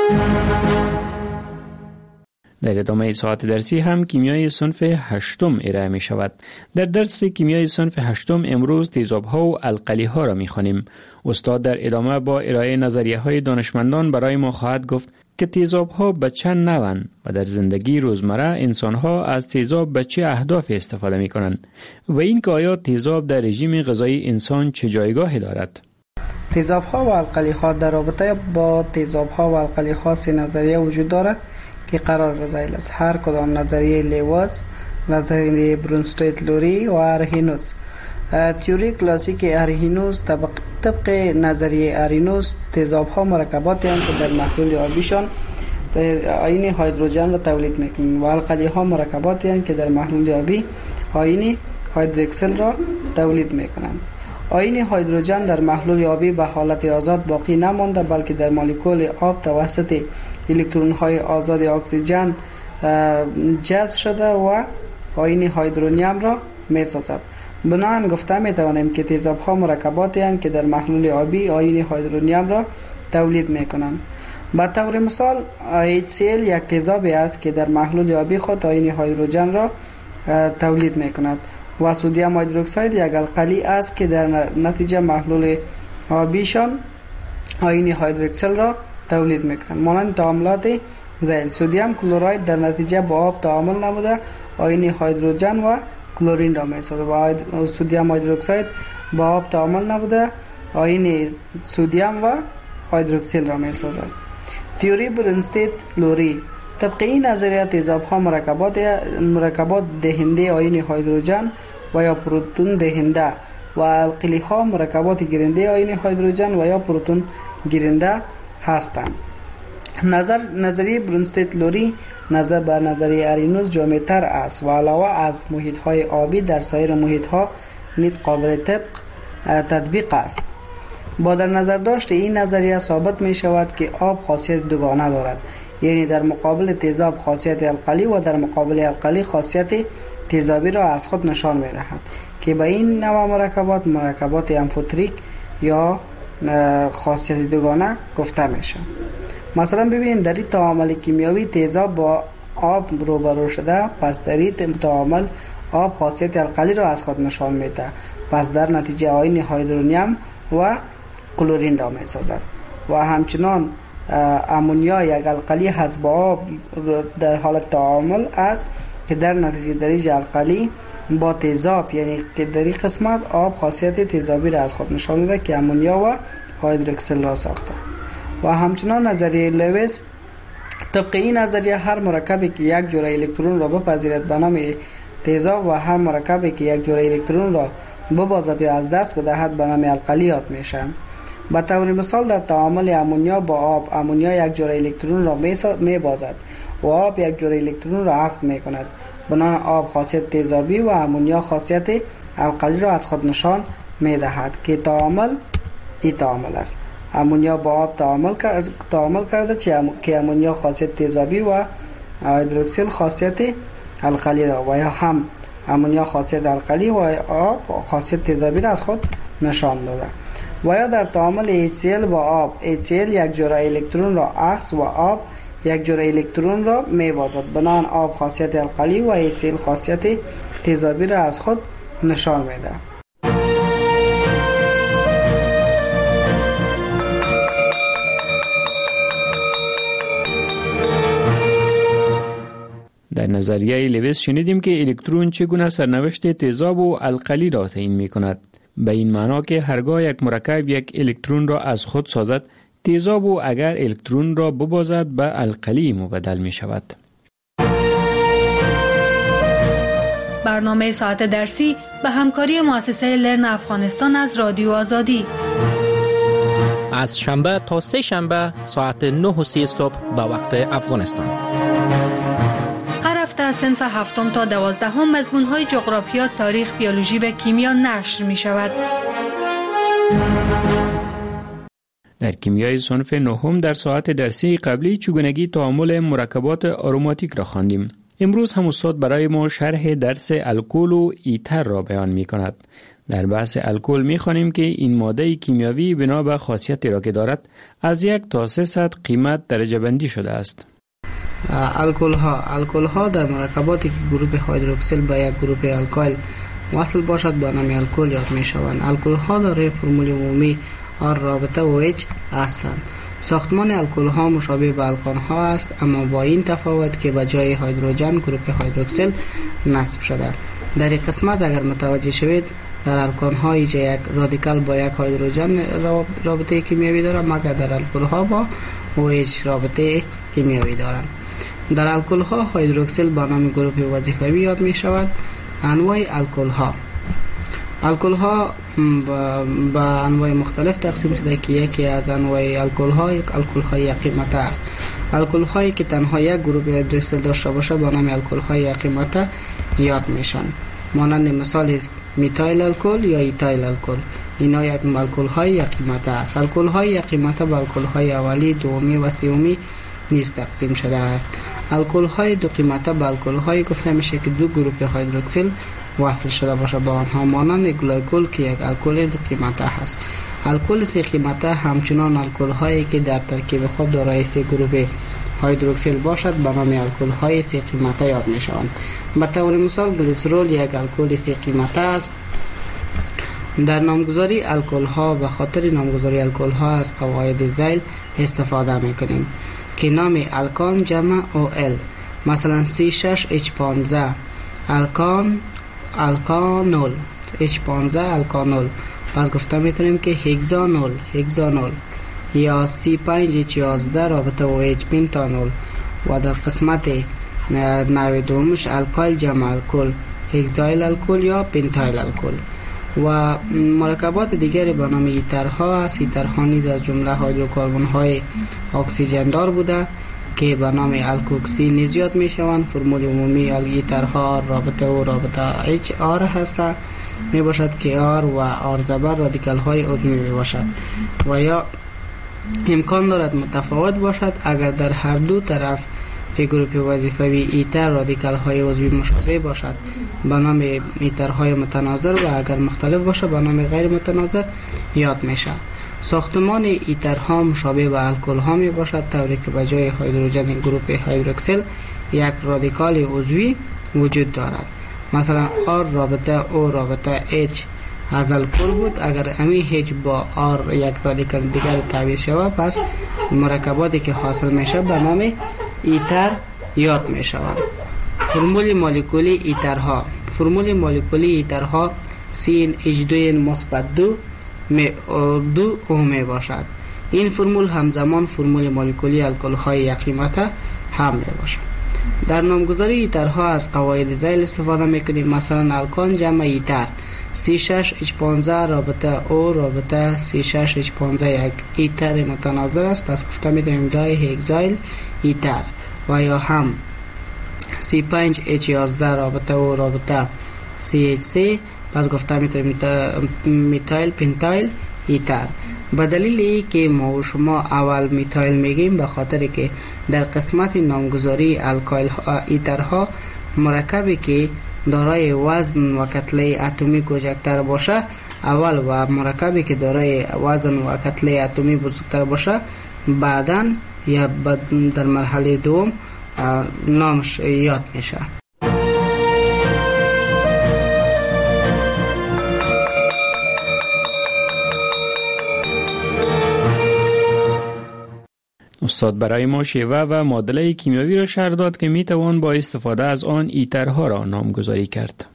در ادامه ساعت درسی هم کیمیای صنف 8 ارائه می شود. در درس کیمیای صنف 8 امروز تیزاب‌ها و القلی‌ها را می خوانیم. استاد در ادامه با ارائه نظریه‌های دانشمندان برای ما خواهد گفت که تیزاب‌ها به چند نوعند و در زندگی روزمره انسان‌ها از تیزاب به چه اهداف استفاده می‌کنند و این که آیا تیزاب در رژیم غذایی انسان چه جایگاهی دارد. تیزاب‌ها و القلی‌ها در رابطه با تیزاب‌ها و القلی‌ها سه نظریه وجود دارد که قرار رضایل است. هر کدام نظریه لیواز، نظریه برونستیت لوری و ارهینوس. تئوری کلاسیک ارهینوس طبق نظریه ارهینوس تیزاب‌ها مرکباتی هستند که در محلول آبیشان آیین هیدروژن را تولید می‌کنند و القلی‌ها مرکباتی هستند که در محلول آبی آیین هیدروکسل را تولید می‌کنند. آیین هیدروژن در محلول آبی به حالت آزاد باقی نمانده بلکه در مولکول آب توسط الکترون‌های آزاد اکسیژن جذب شده و آیین هیدرونیم را می‌سازد. بنابراین گفته می‌توانیم که تیزاب‌ها مرکباتی هستند که در محلول آبی آیین هیدرونیم را تولید می‌کنند. به طور مثال HCl یک تیزابی است که در محلول آبی خود آیین هیدروژن را تولید می‌کند و سدیم هیدروکساید یک القلی است که در نتیجه محلول آبیشان آیین هیدروکسل را تولید میکنند. مانند تعاملات ذیل، سدیم کلراید در نتیجه با آب تعامل نموده آیون هیدروژن و کلورین را میسازد و سدیم هیدروکساید با آب تعامل نموده آیون سدیم و هیدروکسیل را میسازد. تئوری برنستید لوری: طبق این نظریه تیزاب‌ها مرکبات دهنده آیون هیدروژن و یا پروتون دهنده و القلی‌ها مرکبات گیرنده آیون هیدروژن و یا پروتون گیرنده هستند. نظریه برنستید لوری نظر بر نظریه آرینوس جامع‌تر است و علاوه از محیط‌های آبی در سایر محیط‌ها نیز قابل تطبیق است. با در نظر داشت این نظریه ثابت می شود که آب خاصیت دوگانه دارد، یعنی در مقابل تیزاب خاصیت القلی و در مقابل القلی خاصیت تیزابی را از خود نشان می دهد که به این نوع مرکبات امفوتریک یا خاصیت دوگانه گفته می شود. مثلا ببینید در این تعامل کیمیایی تیزاب با آب روبرو شده، پس در این تعامل آب خاصیت القلی را از خود نشان می دهد، پس در نتیجه آیون هیدرونیم و کلورین را می سازد و همچنان امونیا یک القلی هست با آب در حالت تعامل است که در نتیجه درجه القلی با تیزاب، یعنی که در این قسمت آب خاصیت تیزابی را از خود نشان میده که امونیا و هیدروکسیل را ساخته. و همچنان نظریه لویس: طبق این نظریه هر مرکبی که یک جرعه الکترون را بپذیرد به نام تیزاب و هر مرکبی که یک جرعه الکترون را ببازد یا از دست بدهد به نام القلی یاد میشن. به طور مثال در تعامل امونیا با آب، امونیا یک جرعه الکترون را میبازد و آب یک جرعه الکترون را اخذ میکند. بنابراین آب خاصیت تیزابی و امونیا خاصیت القلی را از خود نشان میدهد که تعامل است. امونیا با آب تعامل کرده که امونیا خاصیت تیزابی و هیدروکسیل خاصیت القلی را و یا هم امونیا خاصیت القلی و آب خاصیت تیزابی را از خود نشان داده. و یا در تعامل HCl با آب، HCl یک جرعه الکترون را اخذ و آب یک جرعه الکترون را میبازد. بنابراین آب خاصیت القلی و HCl خاصیت تیزابی را از خود نشان میده. در نظریه لویس شنیدیم که الکترون چگونه سرنوشت تیزاب و القلی را تعیین می کند. به این معنا که هرگاه یک مرکب یک الکترون را از خود سازد، تیزاب و اگر الکترون را ببازد به القلی مبدل می شود. برنامه ساعت درسی به همکاری مؤسسه لرن افغانستان از رادیو آزادی از شنبه تا سه شنبه ساعت 9:30 صبح به وقت افغانستان. هر هفته از صنف 7 تا 12 مضمون‌های جغرافیا، تاریخ، بیولوژی و کیمیا نشر می شود. در کیمیای صنف 9 در ساعت درسی قبلی چگونگی تعامل مرکبات آروماتیک را خواندیم. امروز هم استاد برای ما شرح درس الکل و ایتر را بیان می کند. در بحث الکل می خوانیم که این ماده کیمیاوی بنا به خاصیتی را که دارد از 1 تا 300 قیمت درجه بندی شده است. الکل ها در مرکباتی که گروه هیدروکسیل به یک گروه الکایل وصل باشد با نام الکل یاد می شوند. الکل ها دارای فرمول عمومی آر رابطه و H هستند. ساختمان الکل ها مشابه به آلکان ها است، اما با این تفاوت که به جای هیدروژن گروه هیدروکسیل نصب شده. در این قسمت اگر متوجه شوید در آلکان ها یک رادیکال با یک هیدروژن رابطه کیمیایی دارد، مگر در الکل ها با OH رابطه کیمیایی دارند. در الکل ها هیدروکسیل با نام گروه وظیفوی یاد می شود. انواع الکل ها با انواع مختلف تقسیم شده که یکی از انواع الکل ها یک قیمت است. الکل هایی که تنها یک گروه هیدروکسیل داشته باشه با نام الکل های یک قیمت یاد میشن. مانند مثال میتایل الکل یا ایتایل الکل، اینا یک الکل های یک قیمت است. الکل های یک قیمت با الکل های اولی، دومی و سومی نیز تقسیم شده است. الکل های دو قیمته به الکل های گفته میشه که دو گروه هیدروکسیل وصل شده باشه با آنها، مانند گلیکول که یک الکل دو قیمته هست. الکل سه قیمته همچنان الکل هایی که در ترکیب خود دارای سه گروه هیدروکسیل باشد به نام الکل های سه قیمته یاد می شوند. به طور مثال گلیسرول یک الکل سه قیمته است در نامگذاری الکل ها به خاطر نامگذاری الکل ها از قواعد ذیل استفاده میکنیم که نام الکان جمع OL، مثلا C6H15 الکانول، H15 الکانول. پس گفته میتونیم که هگزانول یا C5H11 رابطه و H پنتانول. و در قسمت نوع دومش الکایل جمع الکل، هگزایل الکل یا پنتایل الکل. و مرکبات دیگری به نام ایترها است. ایترها نیز از جمله هیدروکربن های اکسیژن دار بوده که به نام الکوکسی نیز یاد می شوند. فرمول عمومی ایترها رابطه HR هست می باشد که R و R زبر رادیکال های عضوی می باشد و یا امکان دارد متفاوت باشد اگر در هر دو طرف فی گروپ وظیفوی ایتر رادیکال های عضوی مشابه باشد به نام ایتر های متناظر و اگر مختلف باشد به نام غیر متناظر یاد میشه. ساختمان ایترها مشابه به الکل ها می باشد، طوری که به جای هیدروژن گروپ هیدروکسیل یک رادیکال عضوی وجود دارد. مثلا R رابطه O رابطه H از الکل بود، اگر امی H با R یک رادیکال دیگر تعویض شود پس مرکباتی که حاصل میشه به نام ایتر یاد میشوند. فرمول مولکولی ایترها. فرمول مولکولی ایترها CN H2n-2 می باشد. این فرمول همزمان فرمول مولکولی الکل های یک قیمته هم می باشد. در نامگذاری ایترها از قواعد ذیل استفاده میکنیم. مثلا الکان جمع ایتر C6H15 رابطه O رابطه C6H15 یک ایتر متناظر است، پس گفته میتونیم دای هگزایل ایتر. و یا هم C5H11 رابطه O رابطه CH3، پس گفته میتونیم میتایل پنتایل ایتر. به دلیل ای که ما و شما اول میتایل میگیم به خاطر که در قسمت نامگذاری الکایل ایترها مرکبی که دارای وزن و کتله اتمی کوچکتر باشه اول و مرکبی که دارای وزن و کتله اتمی بزرگتر باشه بعداً یا در مرحله دوم نامش یاد میشه. استاد برای ما شیوه و معادله کیمیایی را شرح داد که می توان با استفاده از آن ایترها را نامگذاری کرد.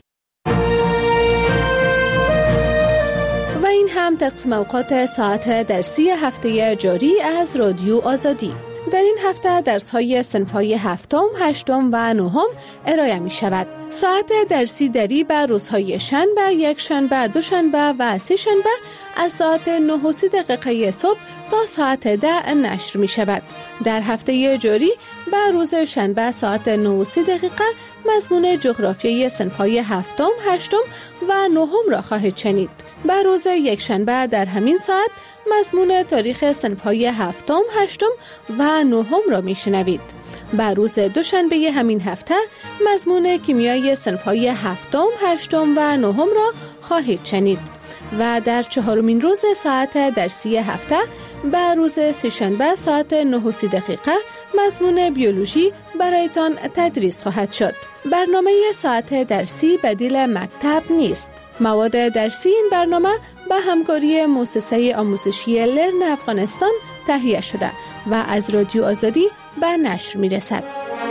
و این هم تقسیم اوقات ساعت درسی هفته جاری از رادیو آزادی. در این هفته درس‌های صنف‌های هفتم، هشتم و نهم ارائه می شود. ساعت درسی دری به روزهای شنبه، یک شنبه، دوشنبه و سه شنبه از ساعت 9:30 صبح تا ساعت 10 نشر می شود. در هفته جاری به روز شنبه ساعت 9:30 مضمون جغرافیای صنف‌های هفتم، هشتم و نهم را خواهید شنید. به روز یک شنبه در همین ساعت مضمون تاریخ صنف‌های هفتم، هشتم و نهم را میشنوید. به روز دوشنبه همین هفته مضمون کیمیای صنف‌های هفتم، هشتم و نهم را خواهید شنید. و در چهارمین روز ساعت درسی هفته به روز سه‌شنبه ساعت 9:30 مضمون بیولوژی برایتان تدریس خواهد شد. برنامه ساعت درسی بدیل مکتب نیست. مواد درسی این برنامه به همکاری مؤسسه آموزشی لرن افغانستان تهیه شده و از رادیو آزادی به نشر می رسد.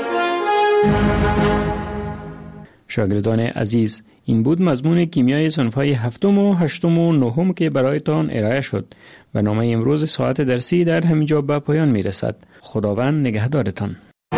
شاگردان عزیز، این بود مضمون کیمیای صنف‌های هفتم و هشتم و نهم که برایتان ارائه شد. برنامه امروز ساعت درسی در همینجا به پایان می رسد. خداوند نگهدارتان.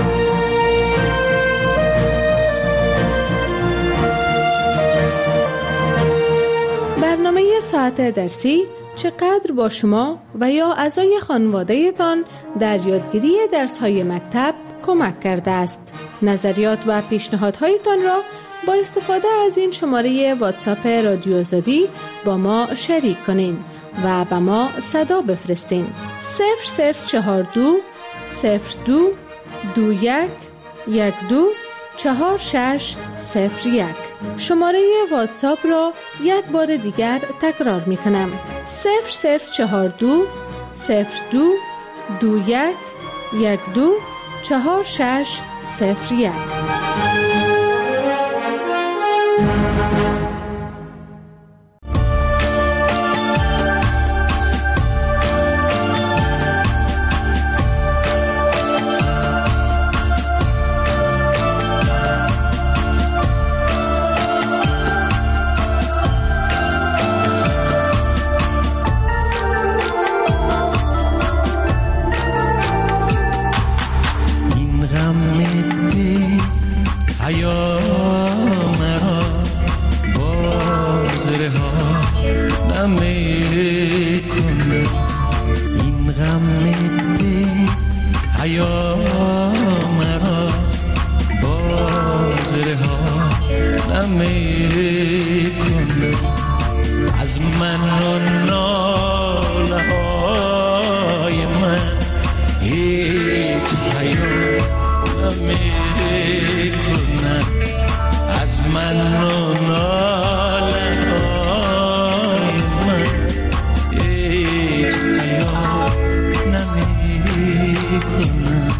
برنامه ساعت درسی چقدر با شما و یا اعضای خانواده تان در یادگیری درس‌های مکتب کمک کرده است. نظریات و پیشنهادهایتان را با استفاده از این شماره واتساپ رادیو آزادی با ما شریک کنین و به ما صدا بفرستین. 0042 02 21 12 4601. شماره واتساپ را یک بار دیگر تکرار می کنم. 0042 02 21 12 4601. هیچ پیام نمیکنن از من و ناله های من، هیچ پیام نمیکنن.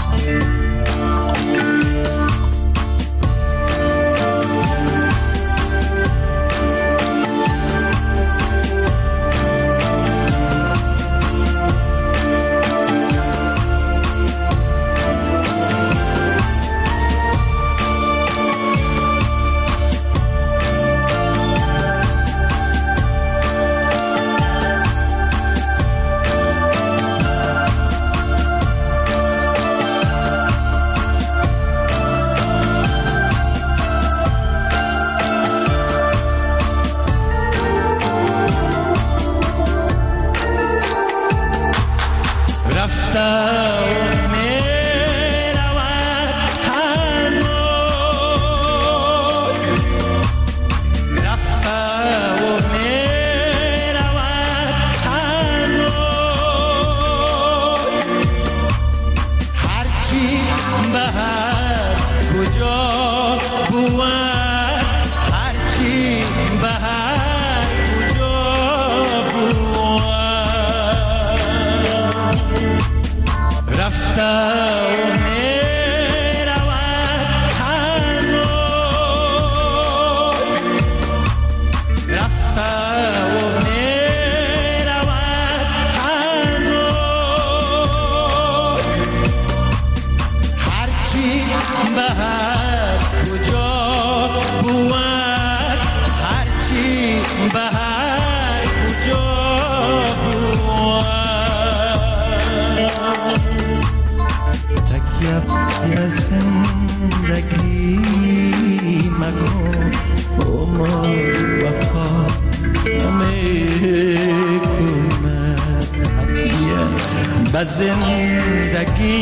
زندگی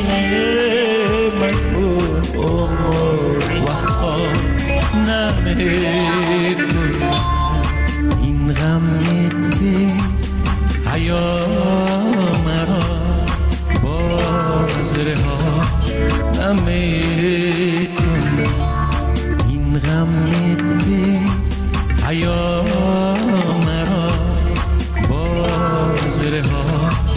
مکن عمر وفا نمیکن. این غم بی حیا مرا باز رها نمیکن. این غم بی حیا مرا باز رها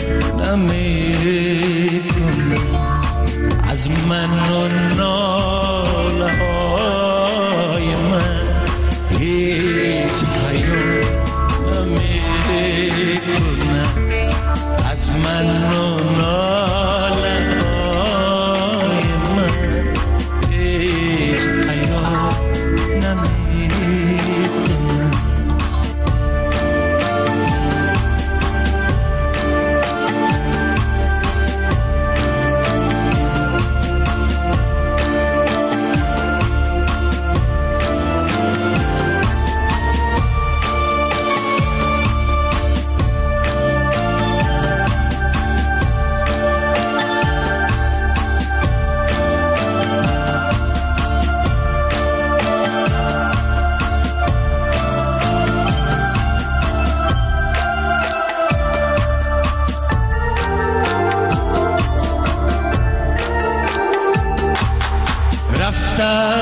نمیکن. از من و ناله های من هیچ پیام نمیکنن. از من و ناله های من هیچ پیام نمیکنن. رفتم